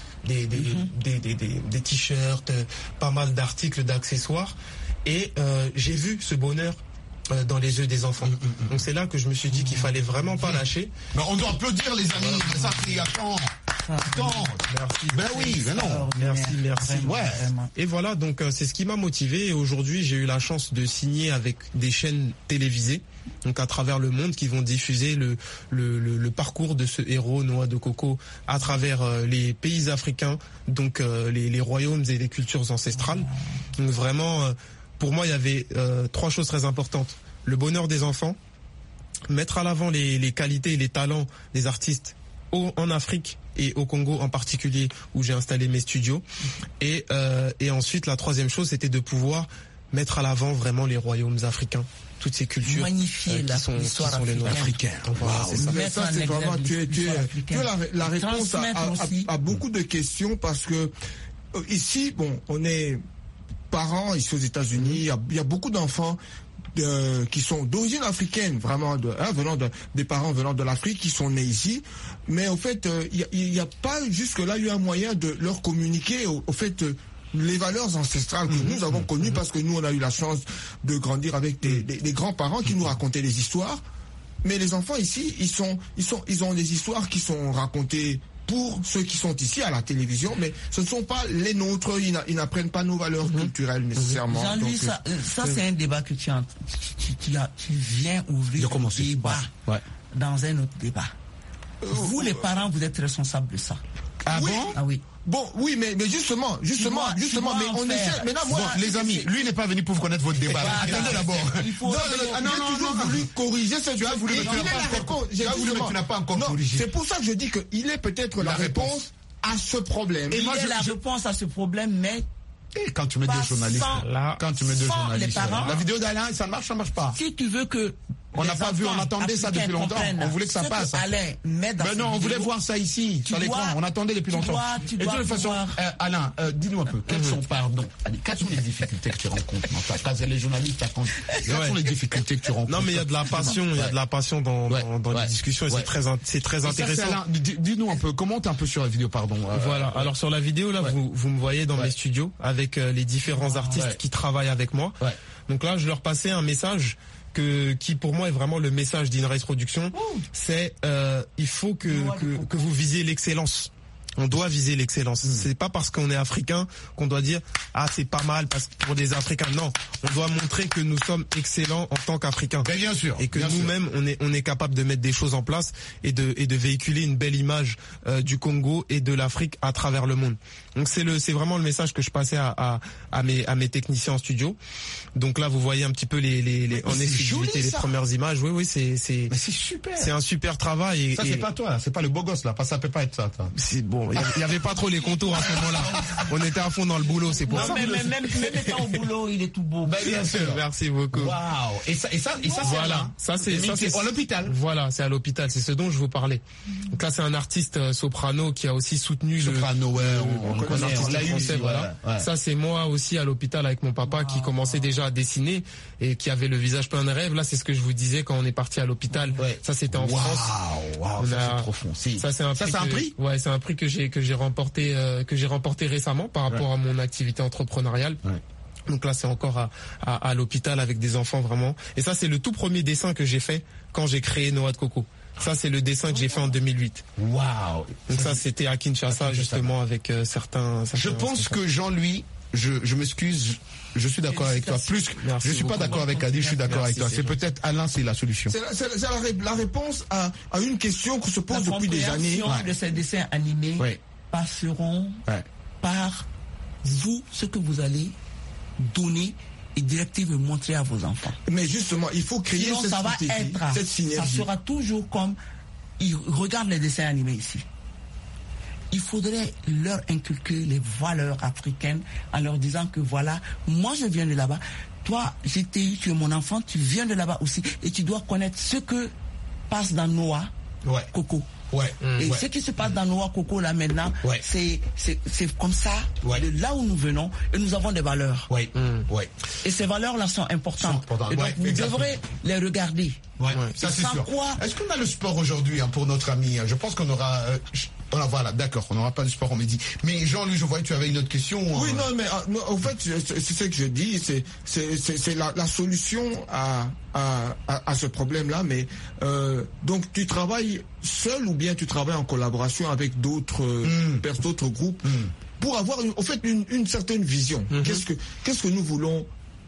t-shirts, pas mal d'articles, d'accessoires. Et j'ai vu ce bonheur dans les yeux des enfants. Donc c'est là que je me suis dit qu'il fallait vraiment pas lâcher. Mais on doit applaudir les amis. Ça crie à temps. Merci. Ben oui, ben non. Merci. Ouais. Et voilà, donc c'est ce qui m'a motivé. Et aujourd'hui, j'ai eu la chance de signer avec des chaînes télévisées, donc à travers le monde, qui vont diffuser le parcours de ce héros Noah de Coco à travers les pays africains, donc les royaumes et les cultures ancestrales. Donc vraiment, pour moi, il y avait 3 choses très importantes. Le bonheur des enfants, mettre à l'avant les qualités et les talents des artistes en Afrique et au Congo en particulier, où j'ai installé mes studios. Et ensuite, la 3e chose, c'était de pouvoir mettre à l'avant vraiment les royaumes africains, toutes ces cultures magnifier qui sont les nôtres africains. Voilà, ça c'est vraiment tu es la réponse à beaucoup de questions, parce que ici, bon, on est parents ici aux États-Unis, il y a beaucoup d'enfants qui sont d'origine africaine, vraiment, des parents venant de l'Afrique qui sont nés ici. Mais au fait, il n'y a pas jusque-là eu un moyen de leur communiquer, au fait, les valeurs ancestrales que nous avons connues, parce que nous, on a eu la chance de grandir avec des grands-parents qui nous racontaient des histoires. Mais les enfants ici, ils ont des histoires qui sont racontées pour ceux qui sont ici à la télévision, mais ce ne sont pas les nôtres, ils n'apprennent pas nos valeurs culturelles nécessairement. Jean-Louis, ça c'est un débat que tu viens ouvrir le débat dans un autre débat. Vous, les parents, vous êtes responsables de ça. Ah oui. Bon? Ah oui. Bon, oui, mais justement, mais on essaie. Mais là, moi, les amis, lui n'est pas venu pour connaître votre débat. Attendez d'abord. J'ai toujours voulu corriger ce que tu as voulu. Tu n'as pas encore corrigé. C'est pour ça que je dis qu'il est peut-être la réponse à ce problème. Il est la réponse à ce problème, mais quand tu mets deux journalistes, la vidéo d'Alain, ça marche pas. Si tu veux que on n'a pas vu, on attendait ça depuis longtemps. On voulait que ça passe. Mais non, on voulait voir ça ici, sur l'écran. On attendait depuis longtemps. Et de toute façon, Alain, dis-nous un peu, quelles sont les difficultés que tu rencontres dans ta case? Les journalistes, quelles sont les difficultés que tu rencontres? Non, mais il y a de la passion, dans les discussions et c'est très intéressant. Alain, dis-nous un peu, commente un peu sur la vidéo, pardon. Voilà. Alors sur la vidéo, là, vous me voyez dans mes studios avec les différents artistes qui travaillent avec moi. Donc là, je leur passais un message qui pour moi est vraiment le message d'Inrise Production, c'est il faut que vous visiez l'excellence. On doit viser l'excellence. C'est pas parce qu'on est africain qu'on doit dire c'est pas mal parce que pour des Africains. Non, on doit montrer que nous sommes excellents en tant qu'Africains. Bien sûr. Et que nous-mêmes on est capable de mettre des choses en place et de véhiculer une belle image du Congo et de l'Afrique à travers le monde. Donc c'est vraiment le message que je passais à mes techniciens en studio. Donc là vous voyez un petit peu les premières images. Oui, c'est super. C'est un super travail. Ça c'est pas toi, c'est pas le beau gosse là. Ça peut pas être ça. C'est bon. Il y avait pas trop les contours à ce moment-là. On était à fond dans le boulot, c'est pour ça. Mais même étant au boulot, il est tout beau. Bien sûr. Merci beaucoup. Waouh. Et ça voilà. Ça c'est à l'hôpital. Voilà, c'est à l'hôpital. C'est ce dont je vous parlais. Donc là, c'est un artiste soprano qui a aussi soutenu soprano. On l'a eu. Voilà. Ça c'est moi aussi à l'hôpital avec mon papa qui commençait déjà à dessiner et qui avait le visage plein de rêves. Là, c'est ce que je vous disais quand on est parti à l'hôpital. Ça c'était en France. Waouh. Ça c'est profond. Ça c'est un prix. Ouais, c'est un prix que j'ai remporté récemment par rapport à mon activité entrepreneuriale. Donc là c'est encore à l'hôpital avec des enfants vraiment. Et ça c'est le tout premier dessin que j'ai fait quand j'ai créé Noix de Coco. Ça c'est le dessin que j'ai fait en 2008. Waouh. Donc ça c'était à Kinshasa justement avec certains. Je pense que Jean-Louis, je m'excuse, je suis d'accord avec toi. Je suis pas d'accord avec Adi, je suis d'accord avec toi. C'est peut-être Alain, c'est la solution. C'est la réponse à une question que se pose depuis des années. La compréhension de ces dessins animés passeront par vous, ce que vous allez donner et directives montrer à vos enfants. Mais justement, il faut créer cette synergie. Ça sera toujours comme ils regardent les dessins animés ici. Il faudrait leur inculquer les valeurs africaines en leur disant que voilà, moi je viens de là-bas, toi GTI, tu es mon enfant, tu viens de là-bas aussi et tu dois connaître ce que passe dans Noah Coco. Ce qui se passe dans Noah Coco là maintenant, c'est comme ça, de là où nous venons et nous avons des valeurs. Et ces valeurs là sont importantes. Et donc vous devrez les regarder. Ça c'est sûr. Est-ce qu'on a le sport aujourd'hui pour notre ami? Je pense qu'on aura... voilà, d'accord, on n'aura pas de sport en midi. Mais Jean-Louis, je vois que tu avais une autre question. Oui, non, mais en fait, c'est ce que je dis, c'est la solution à ce problème-là. Mais donc, tu travailles seul ou bien tu travailles en collaboration avec d'autres groupes pour avoir, une certaine vision. Qu'est-ce que nous voulons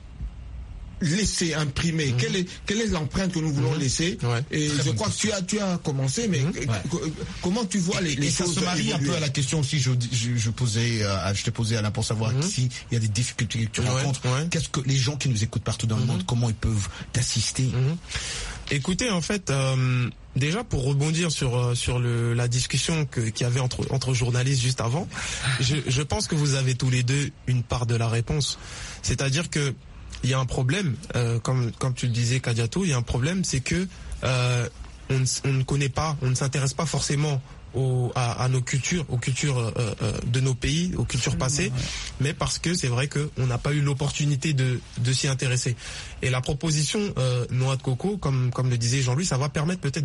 laisser imprimer, quelle est l'empreinte que nous voulons laisser, et je crois que tu as commencé, mais comment tu vois les choses? Ça se marie évoluer. Un peu à la question aussi je t'ai posé Alain pour savoir s'il y a des difficultés que tu rencontres. Qu'est-ce que les gens qui nous écoutent partout dans le monde, comment ils peuvent t'assister? Écoutez, en fait, déjà pour rebondir sur la discussion qu'il y avait entre journalistes juste avant, je pense que vous avez tous les deux une part de la réponse. C'est-à-dire que il y a un problème, comme tu le disais Kadiatou, il y a un problème, c'est que on ne connaît pas, on ne s'intéresse pas forcément à nos cultures, aux cultures de nos pays, aux cultures passées, mais parce que c'est vrai qu'on n'a pas eu l'opportunité de s'y intéresser. Et la proposition Noix de coco, comme le disait Jean-Louis, ça va permettre peut-être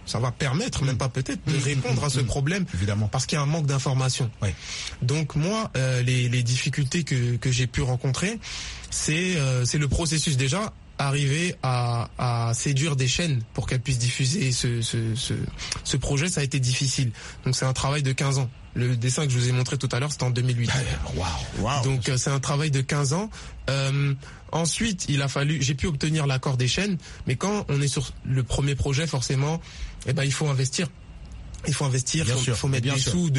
même pas peut-être, de répondre à ce problème, évidemment, parce qu'il y a un manque d'information. Ouais. Donc moi, les difficultés que j'ai pu rencontrer, c'est le processus déjà. Arriver à séduire des chaînes pour qu'elles puissent diffuser ce projet, ça a été difficile. Donc c'est un travail de 15 ans. Le dessin que je vous ai montré tout à l'heure, c'était en 2008. Wow. Donc c'est un travail de 15 ans. Ensuite, j'ai pu obtenir l'accord des chaînes, mais quand on est sur le premier projet, forcément, il faut investir. Il faut investir, il faut mettre des sous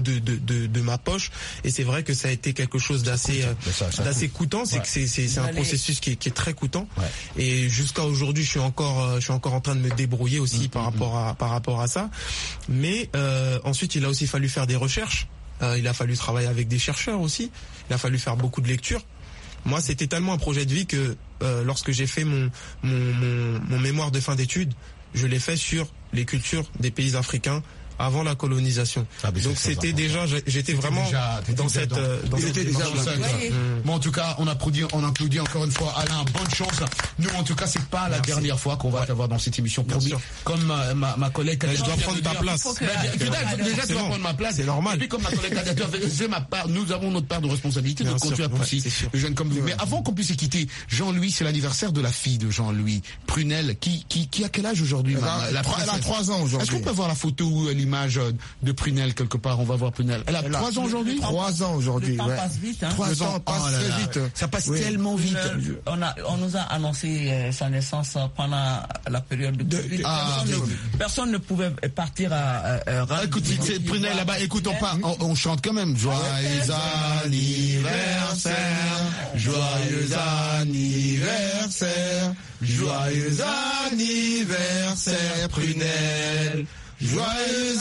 de ma poche, et c'est vrai que ça a été quelque chose d'assez coûtant. C'est que c'est un processus qui est très coûtant. Ouais. Et jusqu'à aujourd'hui, je suis encore en train de me débrouiller aussi par rapport à ça. Mais ensuite, il a aussi fallu faire des recherches. Il a fallu travailler avec des chercheurs aussi. Il a fallu faire beaucoup de lectures. Moi, c'était tellement un projet de vie que lorsque j'ai fait mon mémoire de fin d'études, je l'ai fait sur les cultures des pays africains avant la colonisation. Donc c'était déjà, j'étais vraiment dans cette dimension. Bon, en tout cas, on applaudit encore une fois Alain. Bonne chance. Nous, en tout cas, c'est pas la dernière fois qu'on va t'avoir dans cette émission. Comme ma collègue. Je dois prendre ta place. Déjà, tu vas prendre ma place. C'est normal. Et puis, comme ma collègue j'ai ma part. Nous avons notre part de responsabilité de continuer à pousser les jeunes comme vous. Mais avant qu'on puisse se quitter, Jean-Louis, c'est l'anniversaire de la fille de Jean-Louis Prunel, qui a quel âge aujourd'hui? Elle a 3 ans aujourd'hui. Est-ce qu'on peut voir la photo ou l'image de Prunel quelque part? On va voir Prunel. Elle a 3 ans aujourd'hui? 3 ans aujourd'hui. Le temps passe vite. 3 ans passe très vite. Ça passe tellement vite. On nous a annoncé sa naissance pendant la période de Covid. Personne ne pouvait partir à écoute, c'est Prunel là-bas. Écoute, on chante quand même. Joyeux anniversaire, joyeux anniversaire, joyeux anniversaire, Prunel. Joyeux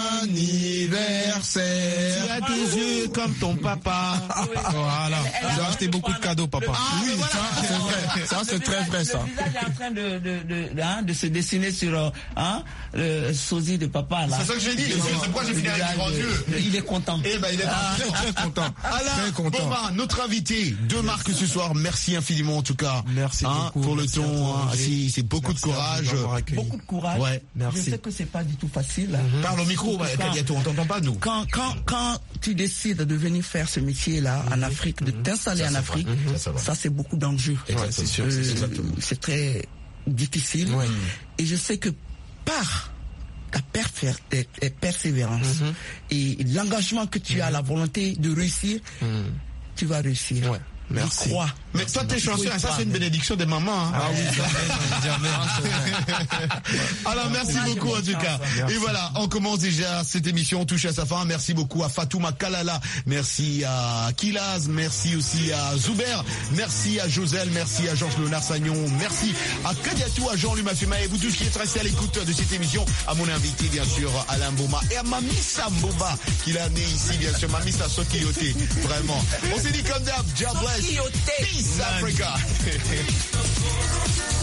anniversaire. Tu as des yeux comme ton papa. Voilà. J'ai acheté beaucoup de cadeaux, papa. Oui, ça, c'est vrai. Ça, c'est très vrai, ça. Le visage est en train de se dessiner sur le sosie de papa, là. C'est ça que j'ai dit. C'est pourquoi j'ai fini avec les grands yeux. Il est content. Il est très content. Alain, notre invité de marque ce soir. Merci infiniment, en tout cas. Merci beaucoup. Pour le ton. C'est beaucoup de courage. Beaucoup de courage. Ouais, merci. Je sais que c'est pas du tout facile. Parle au micro, Kadiatou, on t'entend pas, nous. Quand tu décides de venir faire ce métier-là en Afrique, de t'installer en Afrique, ça c'est beaucoup d'enjeux. C'est sûr, c'est très difficile. Et je sais que par ta persévérance et l'engagement que tu as, la volonté de réussir, tu vas réussir. Ouais. Merci. Crois. Mais toi, t'es chanceux, ça c'est une bénédiction des mamans. Ah oui, alors merci beaucoup en tout cas. Et voilà, on commence déjà cette émission, on touche à sa fin. Merci beaucoup à Fatouma Kalala, merci à Kilaz, merci aussi à Zuber, merci à Joselle, merci à Georges Léonard Sagnon, merci à Kadiatou, à Jean-Louis Mafuma et vous tous qui êtes restés à l'écoute de cette émission, à mon invité bien sûr Alain Mboma et à Mamissa Mboba qui l'a amené ici bien sûr, Mamissa Sokioté, vraiment. On s'est dit comme d'hab, God bless. Peace Africa.